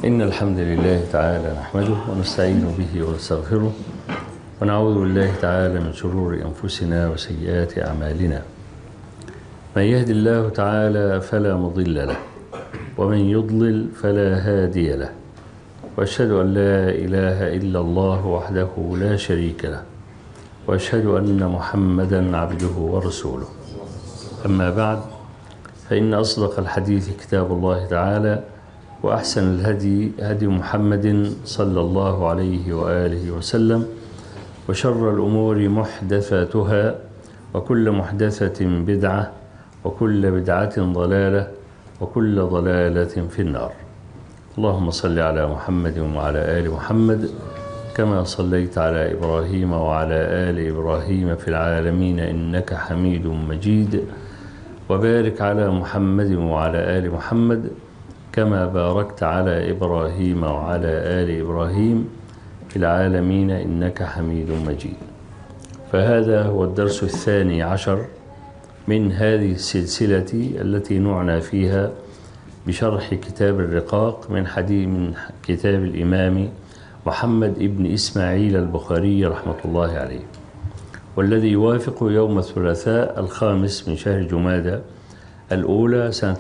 إن الحمد لله تعالى نحمده ونستعين به ونستغفره ونعوذ بالله تعالى من شرور أنفسنا وسيئات أعمالنا. من يهد الله تعالى فلا مضل له ومن يضلل فلا هادي له، وأشهد أن لا إله إلا الله وحده لا شريك له، وأشهد أن محمدا عبده ورسوله. أما بعد، فإن أصدق الحديث كتاب الله تعالى، وأحسن الهدي هدي محمد صلى الله عليه وآله وسلم، وشر الأمور محدثاتها، وكل محدثة بدعة، وكل بدعة ضلالة، وكل ضلالة في النار. اللهم صل على محمد وعلى آل محمد كما صليت على إبراهيم وعلى آل إبراهيم في العالمين إنك حميد مجيد، وبارك على محمد وعلى آل محمد كما باركت على إبراهيم وعلى آل إبراهيم في العالمين إنك حميد مجيد. فهذا هو الدرس 12 من هذه السلسلة التي نعنى فيها بشرح كتاب الرقاق من كتاب الإمام محمد ابن إسماعيل البخاري رحمة الله عليه، والذي يوافق يوم الثلاثاء 5 من شهر جمادى الأولى سنة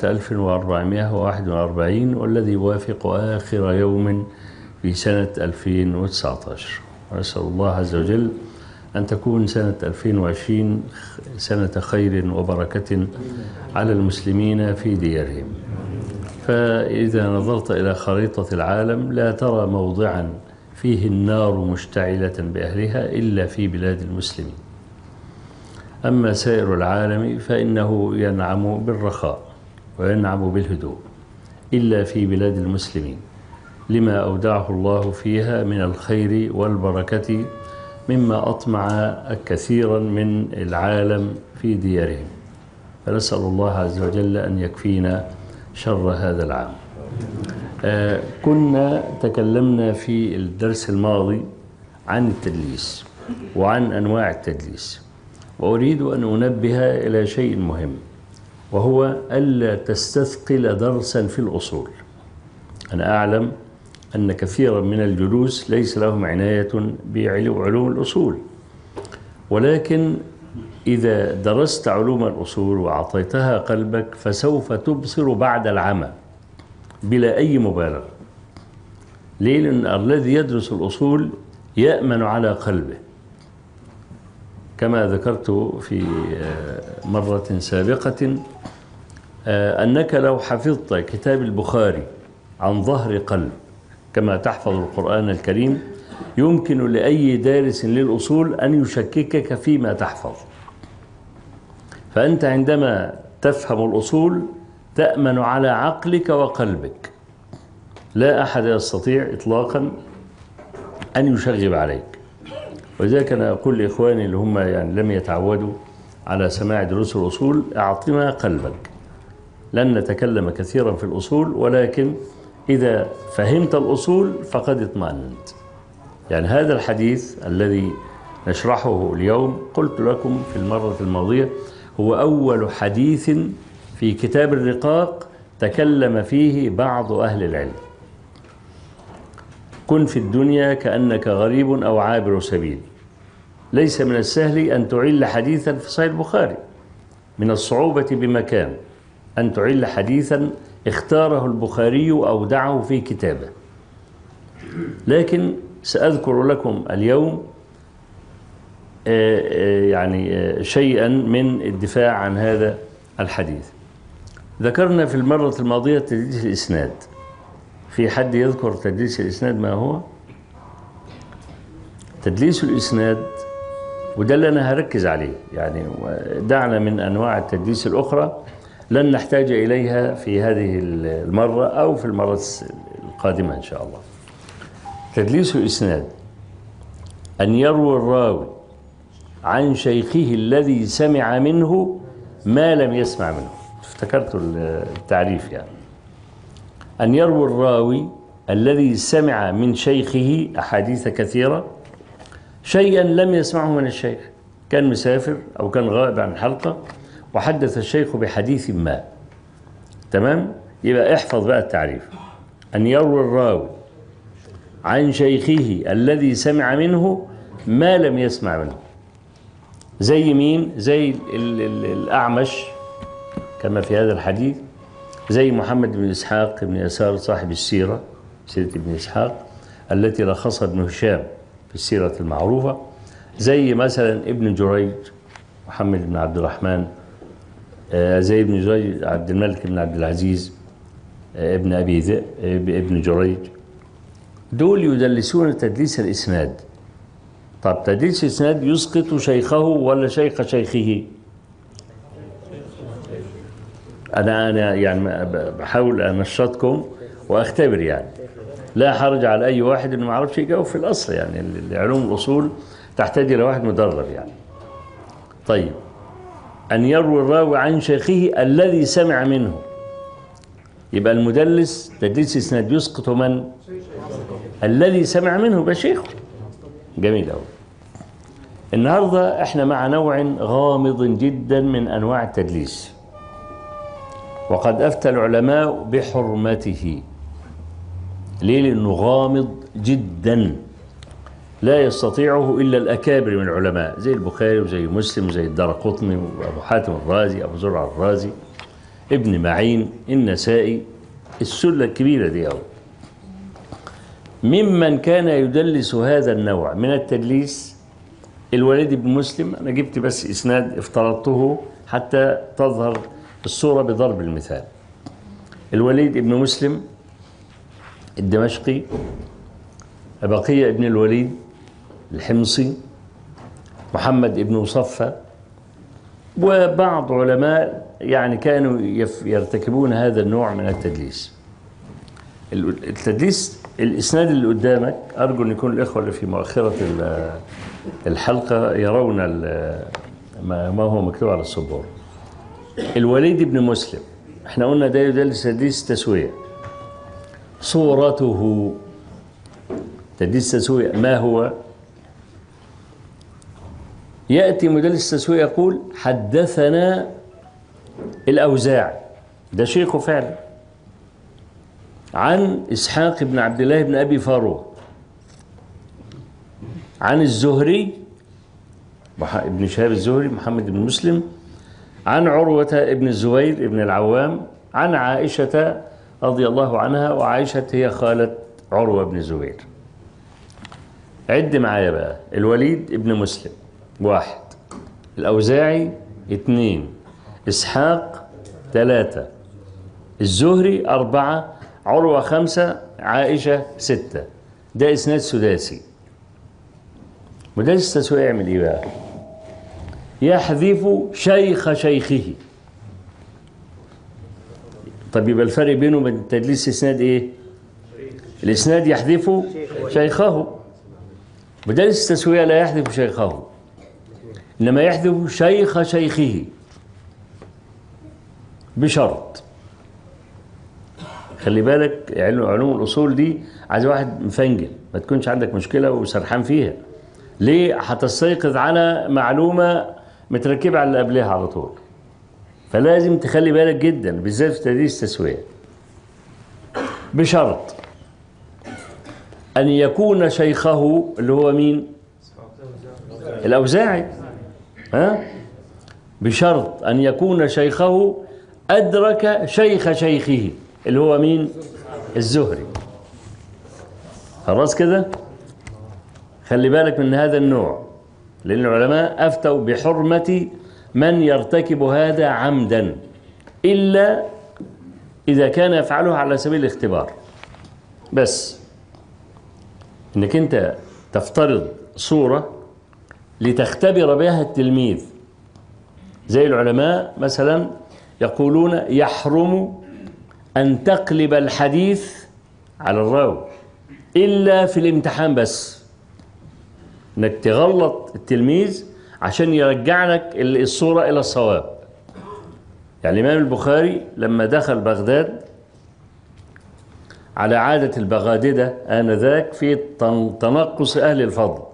1441، والذي يوافق آخر يوم في سنة 2019. ونسأل الله عز وجل أن تكون سنة 2020 سنة خير وبركة على المسلمين في ديارهم. فإذا نظرت إلى خريطة العالم لا ترى موضعا فيه النار مشتعلة بأهلها إلا في بلاد المسلمين. أما سائر العالم فإنه ينعم بالرخاء وينعم بالهدوء إلا في بلاد المسلمين، لما أودعه الله فيها من الخير والبركة مما أطمع كثيرا من العالم في ديارهم. فنسأل الله عز وجل أن يكفينا شر هذا العام. كنا تكلمنا في الدرس الماضي عن التدليس وعن أنواع التدليس، وأريد أن أنبه إلى شيء مهم، وهو ألا تستثقل درسا في الأصول. أنا أعلم أن كثيرا من الجلوس ليس لهم عناية بعلوم الأصول، ولكن إذا درست علوم الأصول وأعطيتها قلبك فسوف تبصر بعد العمى بلا أي مبالغة. ليه؟ لأن الذي يدرس الأصول يأمن على قلبه، كما ذكرت في مرة سابقة أنك لو حفظت كتاب البخاري عن ظهر قلب كما تحفظ القرآن الكريم، يمكن لأي دارس للأصول أن يشككك فيما تحفظ. فأنت عندما تفهم الأصول تأمن على عقلك وقلبك، لا أحد يستطيع إطلاقا أن يشغب عليك. ولذلك أنا أقول لإخواني اللي هم لم يتعودوا على سماع دروس الأصول: أعطنا قلبك. لن نتكلم كثيرا في الأصول، ولكن إذا فهمت الأصول فقد اطمأننت. هذا الحديث الذي نشرحه اليوم قلت لكم في المرة الماضية هو أول حديث في كتاب الرقاق تكلم فيه بعض أهل العلم. كن في الدنيا كأنك غريب أو عابر سبيل. ليس من السهل أن تعل حديثا في صحيح البخاري، من الصعوبة بمكان أن تعل حديثا اختاره البخاري أو أودعه في كتابه. لكن سأذكر لكم اليوم شيئا من الدفاع عن هذا الحديث. ذكرنا في المرة الماضية تدليس الإسناد. في حد يذكر تدليس الإسناد ما هو؟ تدليس الإسناد، وده اللي أنا هركز عليه، دعنا من أنواع التدليس الأخرى لن نحتاج إليها في هذه المرة أو في المرة القادمة إن شاء الله. تدليس الإسناد أن يروي الراوي عن شيخه الذي سمع منه ما لم يسمع منه. افتكرت التعريف. أن يروي الراوي الذي سمع من شيخه أحاديث كثيرة شيئا لم يسمعه من الشيخ، كان مسافر أو كان غائب عن الحلقة وحدث الشيخ بحديث ما. تمام؟ يبقى احفظ بقى التعريف. أن يروي الراوي عن شيخه الذي سمع منه ما لم يسمع منه. زي مين؟ زي الأعمش كما في هذا الحديث، زي محمد بن إسحاق بن يسار صاحب السيرة، سيرة ابن إسحاق التي لخصها ابن هشام في السيرة المعروفة، زي مثلا ابن جريج محمد بن عبد الرحمن، زي ابن جريج عبد الملك بن عبد العزيز ابن أبي ذئب ابن جريج، دول يدلسون تدليس الإسناد. طب تدليس الإسناد يسقط شيخه ولا شيخ شيخه؟ أنا يعني بحاول أنشطكم وأختبر، يعني لا حرج على أي واحد إنه ما يعرفش يجاوب في الأصل، يعني علوم الأصول تحتاج إلى واحد مدرب يعني. طيب، أن يروي الراوي عن شيخه الذي سمع منه، يبقى المدلس تدليس إسناد يسقط من؟ الذي سمع منه بشيخه. جميل أوي. النهاردة احنا مع نوع غامض جدا من أنواع التدليس، وقد أفتى العلماء بحرمته. ليه؟ لأنه غامض جدا لا يستطيعه إلا الأكابر من العلماء، زي البخاري وزي مسلم وزي الدارقطني وأبو حاتم الرازي، أبو زرع الرازي، ابن معين، النسائي، السلة الكبيرة دي أوي. ممن كان يدلس هذا النوع من التدليس الوليد بن مسلم. أنا جبت بس إسناد افترضته حتى تظهر الصورة بضرب المثال. الوليد بن مسلم الدمشقي، بقية ابن الوليد الحمصي، محمد بن مصفى، وبعض علماء يعني كانوا يرتكبون هذا النوع من التدليس. التدليس الإسناد اللي قدامك، أرجو أن يكون الإخوة اللي في مؤخرة الحلقة يرون ما هو مكتوب على السبورة. الوليد بن مسلم احنا قلنا ده يدلس تدليس تسوية. صورته تدليس تسوية ما هو؟ يأتي مدلس تسوية يقول حدثنا الأوزاعي، ده شيخه فعلا، عن إسحاق بن عبد الله بن أبي فاروق، عن الزهري ابن شهاب الزهري محمد بن مسلم، عن عروة ابن الزبير ابن العوام، عن عائشة رضي الله عنها، وعائشة هي خالة عروة بن الزبير. عد معايا بقى: الوليد ابن مسلم 1، الأوزاعي 2، إسحاق 3، الزهري 4، عروة 5، عائشة 6. ده إسناد سداسي. مدلس التسوية يعمل إيه بقى؟ يحذف شيخ شيخه. طب يبقى الفرق بينه وبين تدليس الإسناد إيه؟ الإسناد يحذف شيخه، مدلس التسوية لا يحذف شيخه، إنما يحذف شيخ شيخه بشرط. خلي بالك علوم الأصول دي عايز واحد مفنجل، ما تكونش عندك مشكلة وسرحان فيها. ليه؟ هتستيقظ على معلومة متركبة على اللي قبلها على طول، فلازم تخلي بالك جدا بالذات في تدليس التسوية. بشرط أن يكون شيخه اللي هو مين؟ الأوزاعي. بشرط أن يكون شيخه أدرك شيخ شيخه اللي هو مين؟ الزهري. خلاص كده؟ خلي بالك من هذا النوع، لأن العلماء أفتوا بحرمة من يرتكب هذا عمدا، إلا إذا كان يفعله على سبيل الاختبار. بس إنك أنت تفترض صورة لتختبر بها التلميذ. زي العلماء مثلا يقولون يحرم أن تقلب الحديث على الراوي إلا في الامتحان بس، إنك تغلط التلميذ عشان يرجع لك الصورة إلى الصواب. يعني الإمام البخاري لما دخل بغداد على عادة البغاددة آنذاك في تنقص أهل الفضل،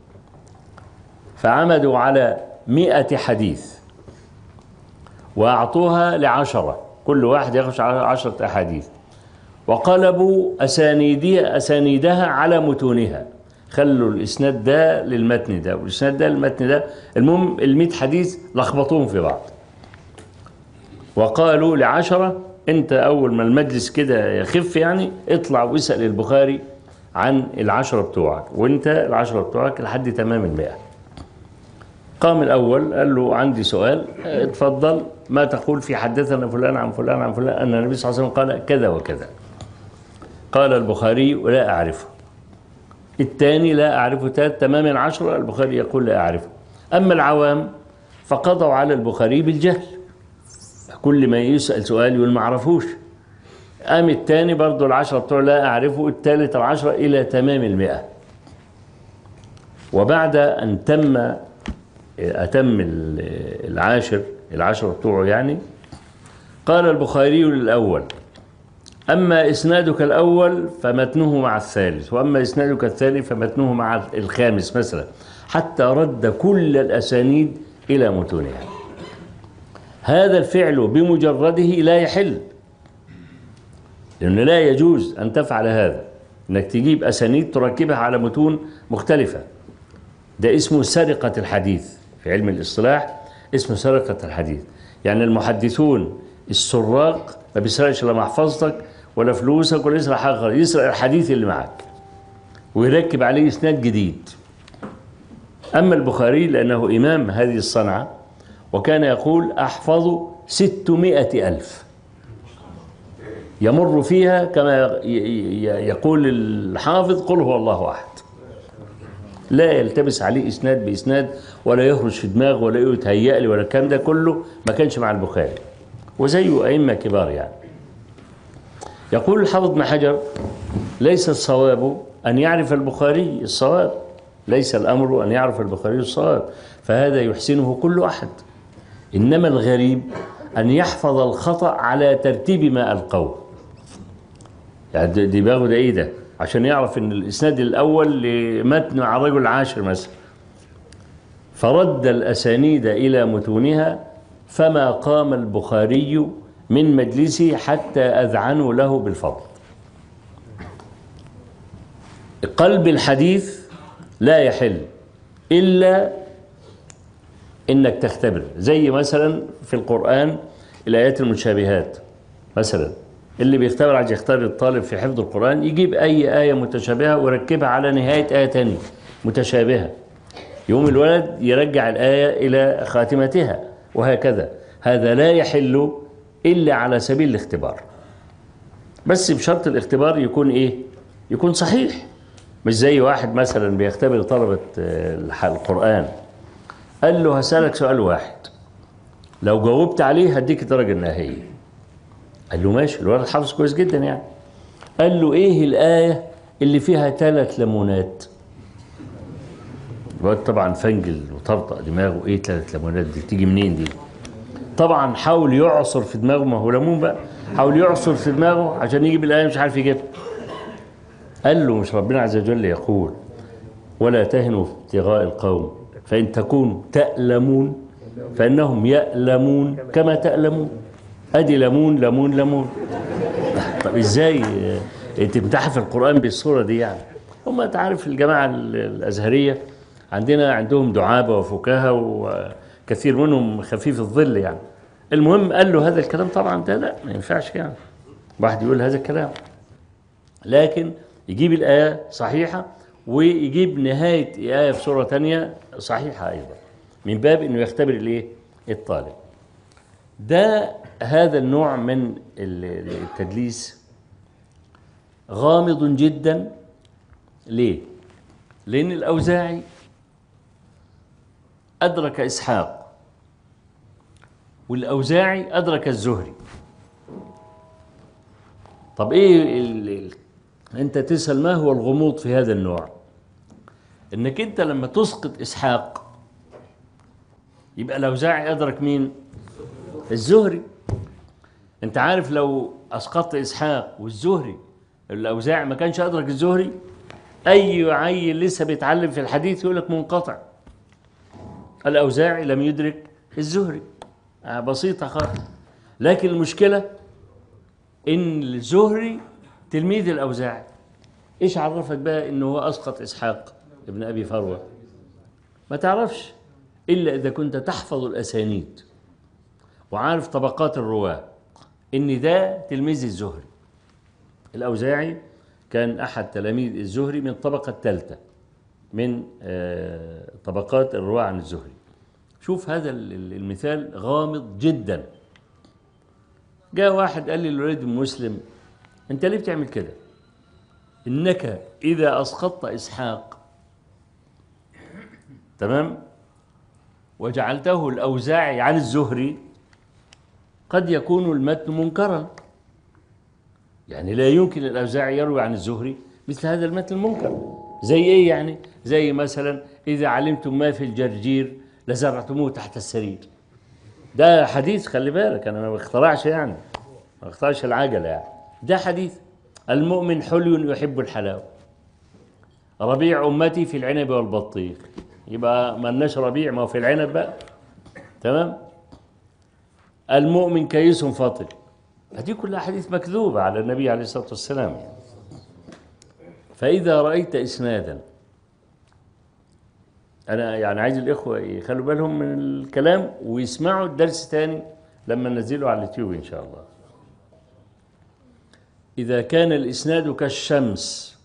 فعمدوا على 100 حديث وأعطوها ل10، كل واحد ياخذ 10 أحاديث، وقلبوا أسانيدها على متونها، خلوا الإسناد ده للمتن ده والإسناد ده للمتن ده، المهم ال100 حديث لخبطوهم في بعض. وقالوا ل10 أنت أول ما المجلس كده يخف يعني اطلع واسأل البخاري عن ال10 بتوعك، وأنت ال10 بتوعك لحد تمام 100. قام الأول قال له عندي سؤال، اتفضل، ما تقول في حدثنا فلان عن فلان عن فلان أن النبي صلى الله عليه وسلم قال كذا وكذا. قال البخاري لا أعرفه. الثاني لا أعرفه. تمام 10 البخاري يقول لا أعرفه. أما العوام فقضوا على البخاري بالجهل، كل ما يسأل سؤال يقول ما أعرفوش. قام الثاني برضه ال10 بتوع لا أعرفه، الثالث ال10 إلى تمام 100. وبعد أن أتم ال10 بتوعه يعني، قال البخاري للأول أما إسنادك الأول فمتنه مع الثالث، وأما إسنادك الثاني فمتنه مع الخامس مثلا، حتى رد كل الأسانيد إلى متونها. هذا الفعل بمجرده لا يحل، لأنه لا يجوز أن تفعل هذا، أنك تجيب أسانيد تركبها على متون مختلفة. ده اسمه سرقة الحديث، في علم الاصطلاح اسمه سرقة الحديث. يعني المحدثون السراق ما بيسرقش لا محفظتك ولا فلوسك ولا يسرق حاجة غير، يسرق الحديث اللي معك ويركب عليه إسناد جديد. أما البخاري لأنه إمام هذه الصنعة، وكان يقول أحفظ 600,000 يمر فيها كما يقول الحافظ قل هو الله أحد، لا يلتبس عليه إسناد بإسناد ولا يخرج في دماغه ولا يتهيأ لي ولا الكلام ده كله، ما كانش مع البخاري وزيه أئمة كبار يعني. يقول الحافظ بن حجر ليس الصواب أن يعرف البخاري الصواب، ليس الأمر أن يعرف البخاري الصواب، فهذا يحسنه كل أحد، إنما الغريب أن يحفظ الخطأ على ترتيب ما ألقوه. يعني دماغه ده إيه ده؟ عشان يعرف إن الإسناد الأول لمتن على الرجل العاشر مثلا، فرد الأسانيد إلى متونها، فما قام البخاري من مجلسه حتى أذعنوا له بالفضل. قلب الحديث لا يحل إلا إنك تختبر، زي مثلا في القرآن الآيات المتشابهات مثلا، اللي بيختبر عايز يختبر الطالب في حفظ القرآن يجيب أي آية متشابهة ويركبها على نهاية آية تانية متشابهة، يوم الولد يرجع الآية إلى خاتمتها وهكذا. هذا لا يحل إلا على سبيل الاختبار، بس بشرط الاختبار يكون إيه؟ يكون صحيح، مش زي واحد مثلا بيختبر طلبة القرآن، قال له هسألك سؤال واحد لو جاوبت عليه هديك الدرجة النهائية. قال له ماشي، الولد حافظ كويس جدا يعني. قال له ايه الآية اللي فيها 3 ليمونات؟ الولد طبعا فنجل وطرطق دماغه، ايه 3 ليمونات دي تيجي منين دي؟ طبعا حاول يعصر في دماغه، ما هو ليمون بقى، حاول يعصر في دماغه عشان يجيب الآية مش عارف يجيبها. قال له مش ربنا عز وجل يقول ولا تهنوا في ابتغاء القوم فإن تكونوا تألمون فإنهم يألمون كما تألمون. أدي ليمون ليمون ليمون. طب إزاي تمتحن في القرآن بالصورة دي يعني؟ هم أنت عارف الجماعة الأزهرية عندهم دعابة وفكاهة وكثير منهم خفيف الظل يعني. المهم قال له هذا الكلام طبعا ده لا ما ينفعش يعني واحد يقول هذا الكلام، لكن يجيب الآية صحيحة ويجيب نهاية آية في سورة تانية صحيحة أيضا، من باب أنه يختبر الإيه؟ الطالب. هذا النوع من التدليس غامض جدا. ليه؟ لأن الأوزاعي أدرك إسحاق، والأوزاعي أدرك الزهري. طب إيه أنت تسأل ما هو الغموض في هذا النوع؟ إنك أنت لما تسقط إسحاق يبقى الأوزاعي أدرك مين؟ الزهري. أنت عارف لو أسقطت إسحاق والزهري الأوزاعي ما كانش أدرك الزهري، أي عيل لسه بيتعلم في الحديث يقول لك منقطع. الأوزاعي لم يدرك الزهري، بسيطة خالص. لكن المشكلة إن الزهري تلميذ الأوزاعي. إيش عرفك بقى إنه هو أسقط إسحاق ابن أبي فروة؟ ما تعرفش إلا إذا كنت تحفظ الأسانيد وعارف طبقات الرواة إن ده تلميذ الزهري. الأوزاعي كان أحد تلاميذ الزهري من الطبقة الثالثة من طبقات الرواة عن الزهري. شوف هذا المثال غامض جدا. جاء واحد قال لي الوليد بن مسلم: أنت ليه بتعمل كده؟ إنك إذا أسقطت إسحاق تمام وجعلته الأوزاعي عن الزهري قد يكون المتن منكرا. يعني لا يمكن الأوزاعي يروي عن الزهري مثل هذا المتن المنكر. زي إيه يعني؟ زي مثلا: إذا علمتم ما في الجرجير لزرعتموه تحت السرير. ده حديث، خلي بالك، أنا ما بخترعش يعني، ما بخترعش العجلة يعني. ده حديث: المؤمن حلي يحب الحلاوة، ربيع أمتي في العنب والبطيخ. يبقى ما لناش ربيع، ما هو في العنب بقى. تمام. المؤمن كيس فاطل. هذه كلها حديث مكذوبة على النبي عليه الصلاة والسلام يعني. فإذا رأيت إسنادا، أنا يعني عايز الإخوة يخلوا بالهم من الكلام ويسمعوا الدرس تاني لما ننزله على اليوتيوب إن شاء الله. إذا كان الإسناد كالشمس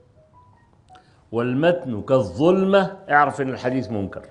والمتن كالظلمة اعرف إن الحديث منكر.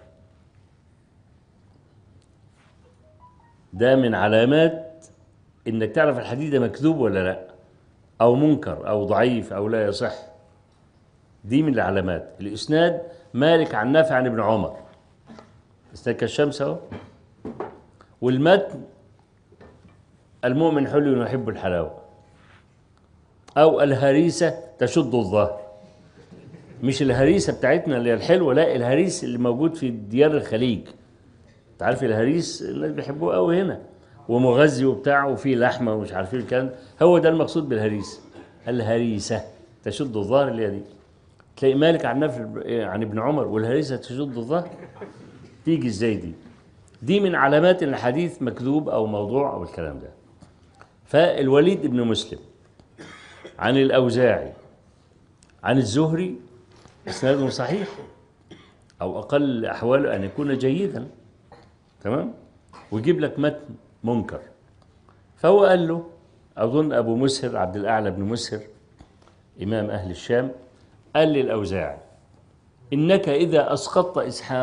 ده من علامات إنك تعرف الحديث ده مكذوب ولا لا، أو منكر أو ضعيف أو لا يصح. دي من العلامات. الإسناد مالك عن نافع عن ابن عمر، إسناد كالشمس أهو. والمتن المؤمن حلو يحب الحلاوة، أو الهريسة تشد الظهر. مش الهريسة بتاعتنا اللي هي الحلوة، لا، الهريس اللي موجود في ديار الخليج. انت عارف الهريس اللي بيحبوه قوي هنا، ومغذي وبتاع وفيه لحمة ومش عارفين الكلام. هو ده المقصود بالهريس. الهريسة تشد الظهر اللي هي دي. تلاقي مالك عن نافع عن ابن عمر والهريسة تشد الظهر. تيجي ازاي دي؟ دي من علامات ان الحديث مكذوب او موضوع او الكلام ده. فالوليد بن مسلم عن الأوزاعي عن الزهري إسناده صحيح، أو أقل أحواله أن يكون جيدا. تمام. ويجيب لك متن منكر. فهو قال له، أظن أبو مسهر عبد الأعلى بن مسهر إمام أهل الشام، قال للأوزاعي: إنك إذا أسقطت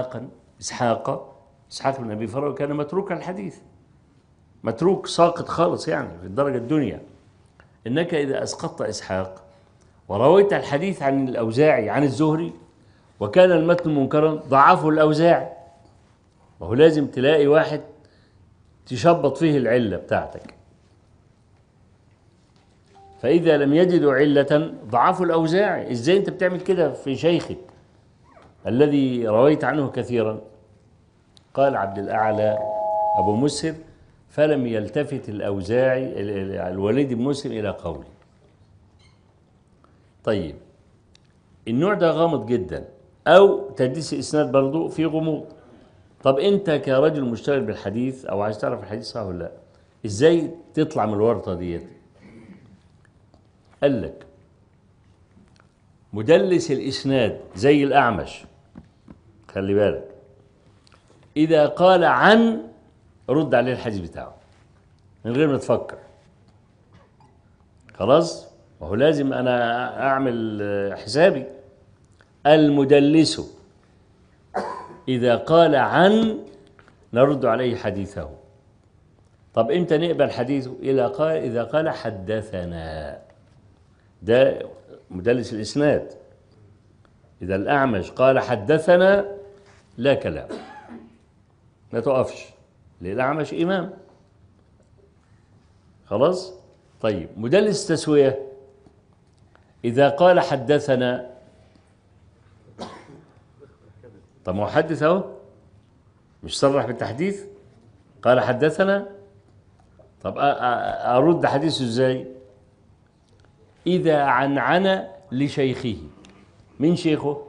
إسحاق بن أبي فروة كان متروك الحديث، متروك ساقط خالص يعني في الدرجة الدنيا. إنك إذا أسقطت إسحاق ورويت الحديث عن الأوزاعي عن الزهري وكان المتن منكرا ضعفه الأوزاعي. وهو لازم تلاقي واحد تشبط فيه العلة بتاعتك. فإذا لم يجدوا علة ضعفوا الأوزاعي. إزاي أنت بتعمل كده في شيخك الذي رويت عنه كثيرا؟ قال عبد الأعلى أبو مسهر: فلم يلتفت الأوزاعي الوليد بن مسلم إلى قولي. طيب، النوع ده غامض جدا، أو تدليس الإسناد برضو في غموض. طب أنت كرجل مشتغل بالحديث أو عايز تعرف الحديث صح ولا لا، إزاي تطلع من الورطة ديت؟ قال لك: مدلس الإسناد زي الأعمش، خلي بالك، إذا قال عن رد عليه الحديث بتاعه من غير ما تفكر. خلاص، وهو لازم أنا أعمل حسابي. المدلس إذا قال عن نرد عليه حديثه. طب إمتى نقبل حديثه؟ إذا قال حدثنا. ده مدلس الإسناد. إذا الأعمش قال حدثنا لا كلام، ما تقفش، لأن الأعمش إمام. خلاص. طيب، مدلس تسوية إذا قال حدثنا، طب ما هو حدث أهو، مش صرح بالتحديث، قال حدثنا. طب أرد حديثه إزاي؟ إذا عنعن لشيخه. من شيخه؟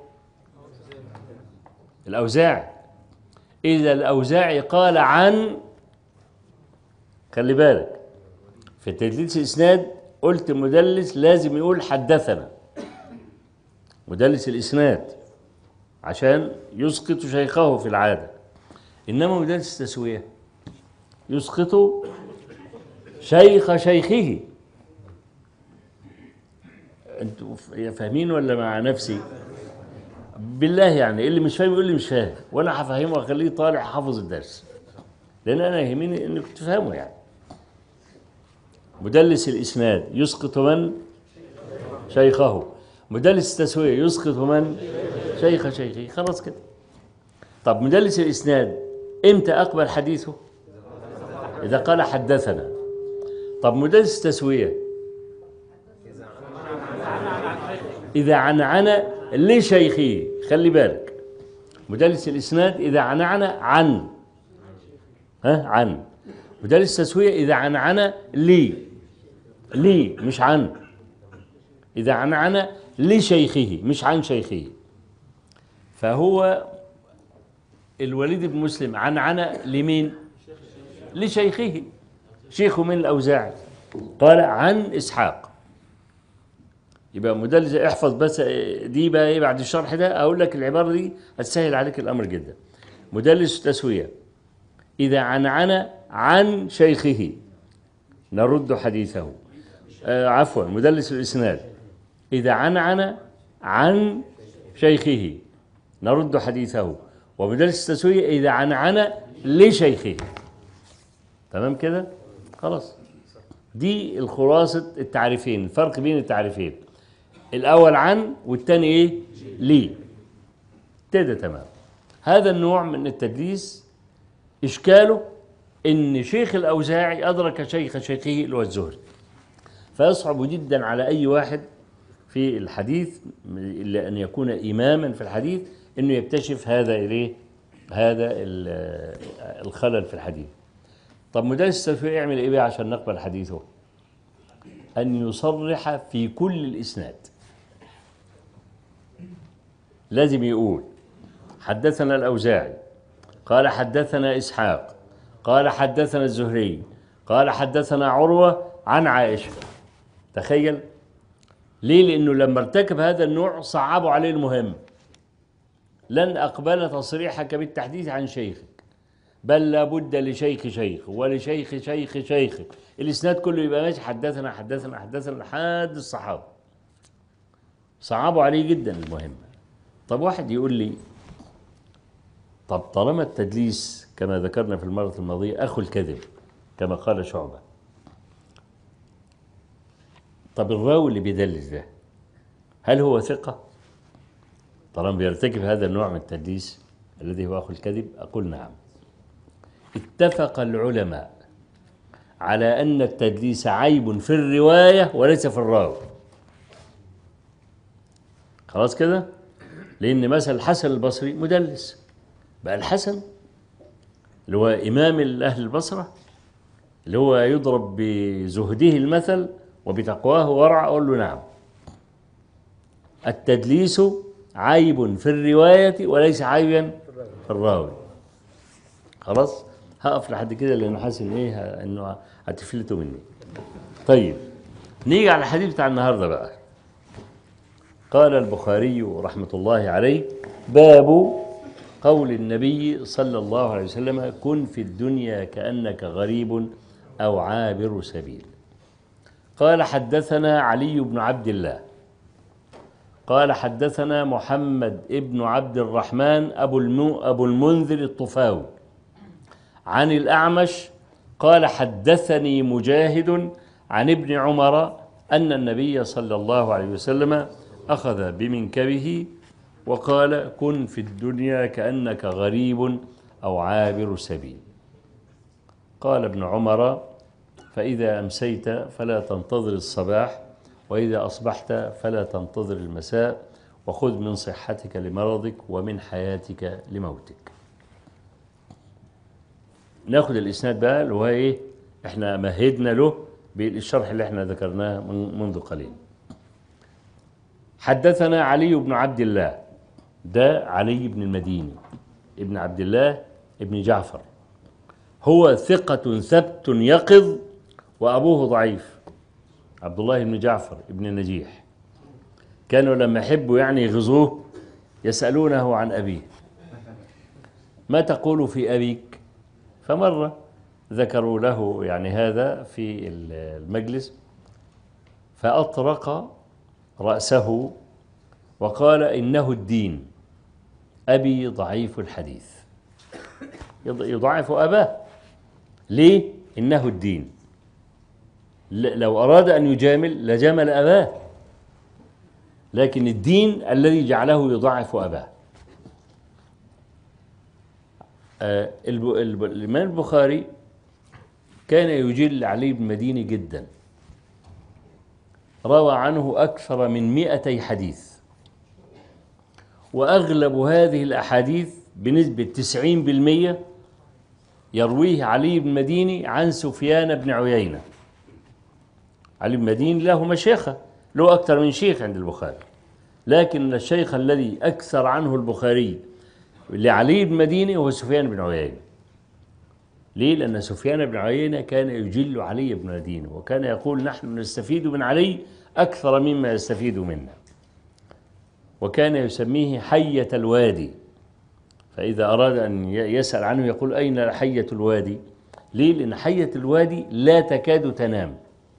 الأوزاعي. إذا الأوزاعي قال عن، خلي بالك في تدليس الإسناد قلت مدلس لازم يقول حدثنا، مدلس الإسناد، عشان يسقط شيخه في العادة. إنما مدلس التسوية يسقط شيخ شيخه. انتوا فاهمين ولا مع نفسي؟ بالله يعني اللي مش فاهم يقول لي مش فاهم، وانا هفهمه واخليه طالع حافظ الدرس، لان انا يهمني انك تفهموا يعني. مدلس الاسناد يسقط من؟ شيخه. مدلس التسويه يسقط من؟ شيخ شيخه. خلاص كده. طب مدلس الاسناد امتى اقبل حديثه؟ اذا قال حدثنا. طب مدلس التسويه اذا عنعن لشيخه. خلي بالك، مدلس الاسناد اذا عنعن عن، عن. مدلس التسويه اذا عنعن لي مش عن. اذا عنعن لشيخه مش عن شيخه. فهو الوليد بن مسلم عنعن لمين؟ لشيخه. شيخه من الأوزاعي قال عن إسحاق. يبقى مدلس، احفظ بس دي بقى ايه بعد الشرح ده، اقول لك العباره دي هتسهل عليك الامر جدا. مدلس التسويه اذا عنعن عن شيخه نرد حديثه. عفوا، مدلس الاسناد اذا عنعن عن شيخه نرد حديثه. ومدلس التسويه اذا عنعن لشيخه. تمام كده؟ خلاص. دي الخلاصه التعريفين، الفرق بين التعريفين. الأول عن والثاني إيه؟ ليه. كده تمام. هذا النوع من التدليس إشكاله إن شيخ الأوزاعي أدرك شيخ شيخه اللي هو الزهري، فيصعب جدا على أي واحد في الحديث إلا أن يكون إماما في الحديث إنه يكتشف هذا إليه، هذا الخلل في الحديث. طب مدرس التسوية يعمل إيه بقى عشان نقبل حديثه؟ أن يصرح في كل الإسناد. لازم يقول حدثنا الأوزاعي قال حدثنا إسحاق قال حدثنا الزهري قال حدثنا عروة عن عائشة. تخيل. ليه؟ لأنه لما ارتكب هذا النوع صعبوا عليه المهم. لن أقبل تصريحك بالتحديث عن شيخك، بل لابد لشيخ شيخ ولشيخ شيخ شيخك. الإسناد كله يبقى ماشي حدثنا حدثنا حدثنا لحد الصحابة. صعبوا عليه جدا المهم. طب واحد يقول لي طب طالما التدليس كما ذكرنا في المرة الماضية أخو الكذب كما قال شعبة، طب الراوي اللي بيدلس ده هل هو ثقة؟ طالما بيرتكب هذا النوع من التدليس الذي هو أخو الكذب، أقول نعم. اتفق العلماء على أن التدليس عيب في الرواية وليس في الراوي. خلاص كده؟ لأن مثلا الحسن البصري مدلس، بقى الحسن اللي هو إمام أهل البصرة اللي هو يضرب بزهده المثل وبتقواه ورع، أقول له نعم، التدليس عيب في الرواية وليس عيبا في الراوي. خلاص؟ هقف لحد كده لأنه حاسس إن إيه إنه هتفلتوا مني. طيب نيجي على الحديث بتاع النهارده بقى. قال البخاري رحمة الله عليه: باب قول النبي صلى الله عليه وسلم: كن في الدنيا كأنك غريب أو عابر سبيل. قال حدثنا علي بن عبد الله قال حدثنا محمد ابن عبد الرحمن أبو المنذر الطفاوي عن الأعمش قال حدثني مجاهد عن ابن عمر أن النبي صلى الله عليه وسلم أخذ بمنكبه وقال: كن في الدنيا كأنك غريب أو عابر سبيل. قال ابن عمر: فإذا أمسيت فلا تنتظر الصباح، وإذا أصبحت فلا تنتظر المساء، وخذ من صحتك لمرضك ومن حياتك لموتك. ناخد الإسناد بقى اللي هو إيه؟ إحنا مهدنا له بالشرح اللي إحنا ذكرناه منذ قليل. حدثنا علي بن عبد الله، ده علي بن المديني ابن عبد الله ابن جعفر، هو ثقة ثبت يقظ وأبوه ضعيف، عبد الله بن جعفر بن نجيح، كانوا لما يحبوا يعني يغزوه يسألونه عن أبيه، ما تقول في أبيك؟ فمرة ذكروا له يعني هذا في المجلس، فأطرق رأسه وقال إنه الدين، أبي ضعيف الحديث. يضعف أباه ليه؟ إنه الدين. لو أراد أن يجامل لجامل أباه، لكن الدين الذي جعله يضعف أباه. الإمام البخاري كان يجل علي بن المديني جدا، روى عنه أكثر من 200 حديث، وأغلب هذه الأحاديث بنسبة 90% يرويه علي بن المديني عن سفيان بن عيينة. علي بن المديني له مشيخة، له أكثر من شيخ عند البخاري، لكن الشيخ الذي أكثر عنه البخاري لعلي بن المديني هو سفيان بن عيينة. ليه؟ لأن سفيان بن عيينة كان يجل علي بن المديني، وكان يقول نحن نستفيد من علي أكثر مما يستفيد منا، وكان يسميه حية الوادي. فإذا أراد أن يسأل عنه يقول أين حية الوادي؟ ليه؟ لأن حية الوادي لا تكاد تنام.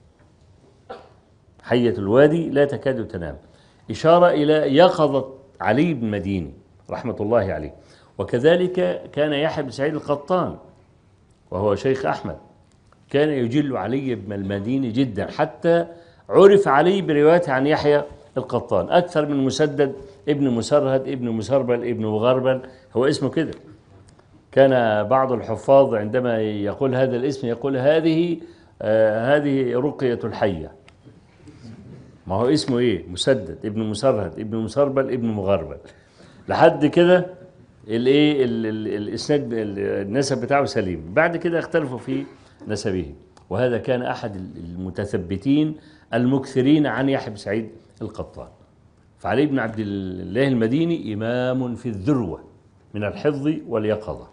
حية الوادي لا تكاد تنام، إشارة إلى يقظة علي بن المديني رحمة الله عليه. وكذلك كان يحيى بن سعيد القطان وهو شيخ أحمد، كان يجل علي بن المديني جدا، حتى عرف علي بروايته عن يحيى القطان أكثر من مسدد ابن مسرهد ابن مسربل ابن مغربل، هو اسمه كده. كان بعض الحفاظ عندما يقول هذا الاسم يقول هذه رقية الحية. ما هو اسمه ايه؟ مسدد ابن مسرهد ابن مسربل ابن مغربل، لحد كده الايه الاسناد النسب بتاعه سليم. بعد كده اختلفوا في نسبه، وهذا كان احد المتثبتين المكثرين عن يحيى بن سعيد القطان. فعلي بن عبد الله المديني إمام في الذروة من الحفظ واليقظة.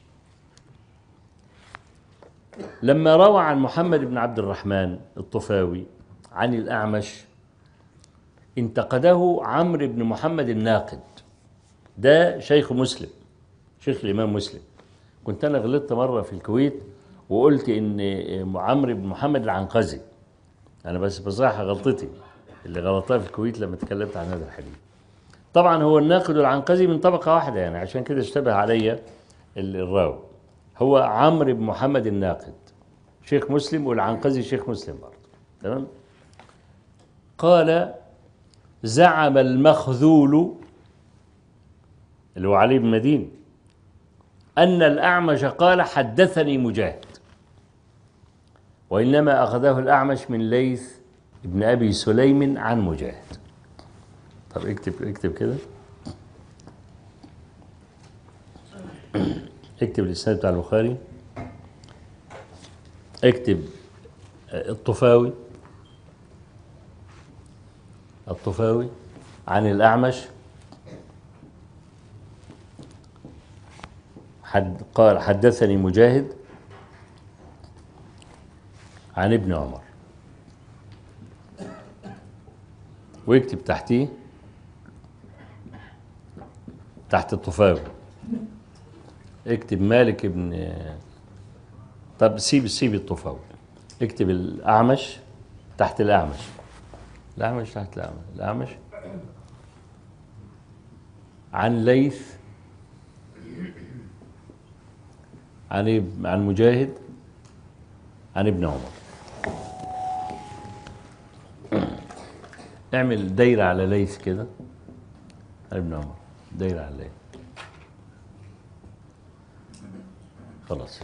لما روى عن محمد بن عبد الرحمن الطفاوي عن الأعمش انتقده عمرو بن محمد الناقد، ده شيخ مسلم، شيخ الإمام مسلم. كنت أنا غلطت مرة في الكويت وقلت إن عمرو بن محمد العنقزي، أنا بس بصراحة غلطتي اللي غلطتها في الكويت لما تكلمت عن هذا الحديث. طبعا هو الناقد والعنقزي من طبقة واحدة، يعني عشان كده اشتبه علي الراوي. هو عمرو بن محمد الناقد شيخ مسلم، والعنقزي شيخ مسلم برضه، تمام. قال زعم المخذول اللي هو علي بن المديني أن الأعمش قال حدثني مجاهد، وإنما أخذه الأعمش من ليث ابن أبي سليم عن مجاهد. طب اكتب كده، اكتب الإسناد بتاع البخاري، اكتب الطفاوي عن الأعمش قال حدثني مجاهد عن ابن عمر، ويكتب تحتيه تحت الطفاوي اكتب مالك ابن، طب سيب الطفاوي، اكتب الأعمش تحت الأعمش تحت الأعمش عن ليث عن مجاهد عن ابن عمر. اعمل دايرة على ليث كده، عن ابن عمر، دايرة على ليث، خلاص.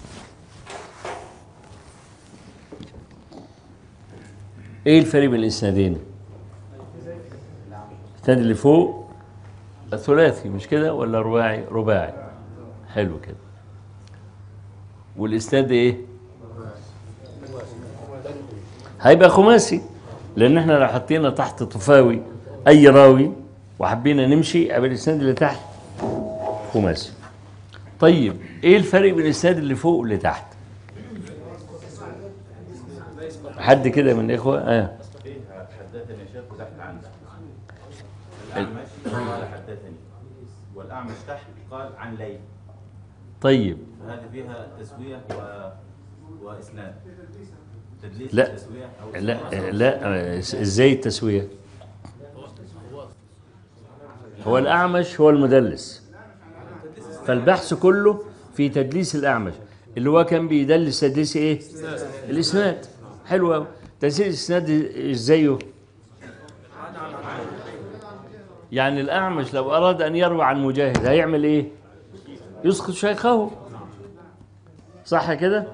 ايه الفرق بين الاسنادين؟ الاسناد اللي فوق الثلاثي مش كده ولا رباعي؟ حلو كده. والاسناد ايه؟ هيبقى خماسي، لان احنا لو حطينا تحت طفاوي اي راوي وحبينا نمشي قبل الاسناد اللي تحت خماسي. طيب ايه الفرق بين الاسناد اللي فوق واللي تحت؟ حد كده من الإخوة؟ فيها حدثني يا شيخ وتحت عندك الأعمش قال حدثني، والأعمش تحت قال عن ليث. طيب هذه فيها تسوية وإسناد. تدليس لا التسوية أو لا ازاي التسوية؟ هو الأعمش هو المدلس، فالبحث كله في تدليس الأعمش اللي هو كان بيدلس تدليس ايه؟ الإسناد. حلو قوي. تدليس الإسناد ازايه؟ يعني الأعمش لو أراد أن يروي عن مجاهد هيعمل ايه؟ يسقط شيخه، صح كده؟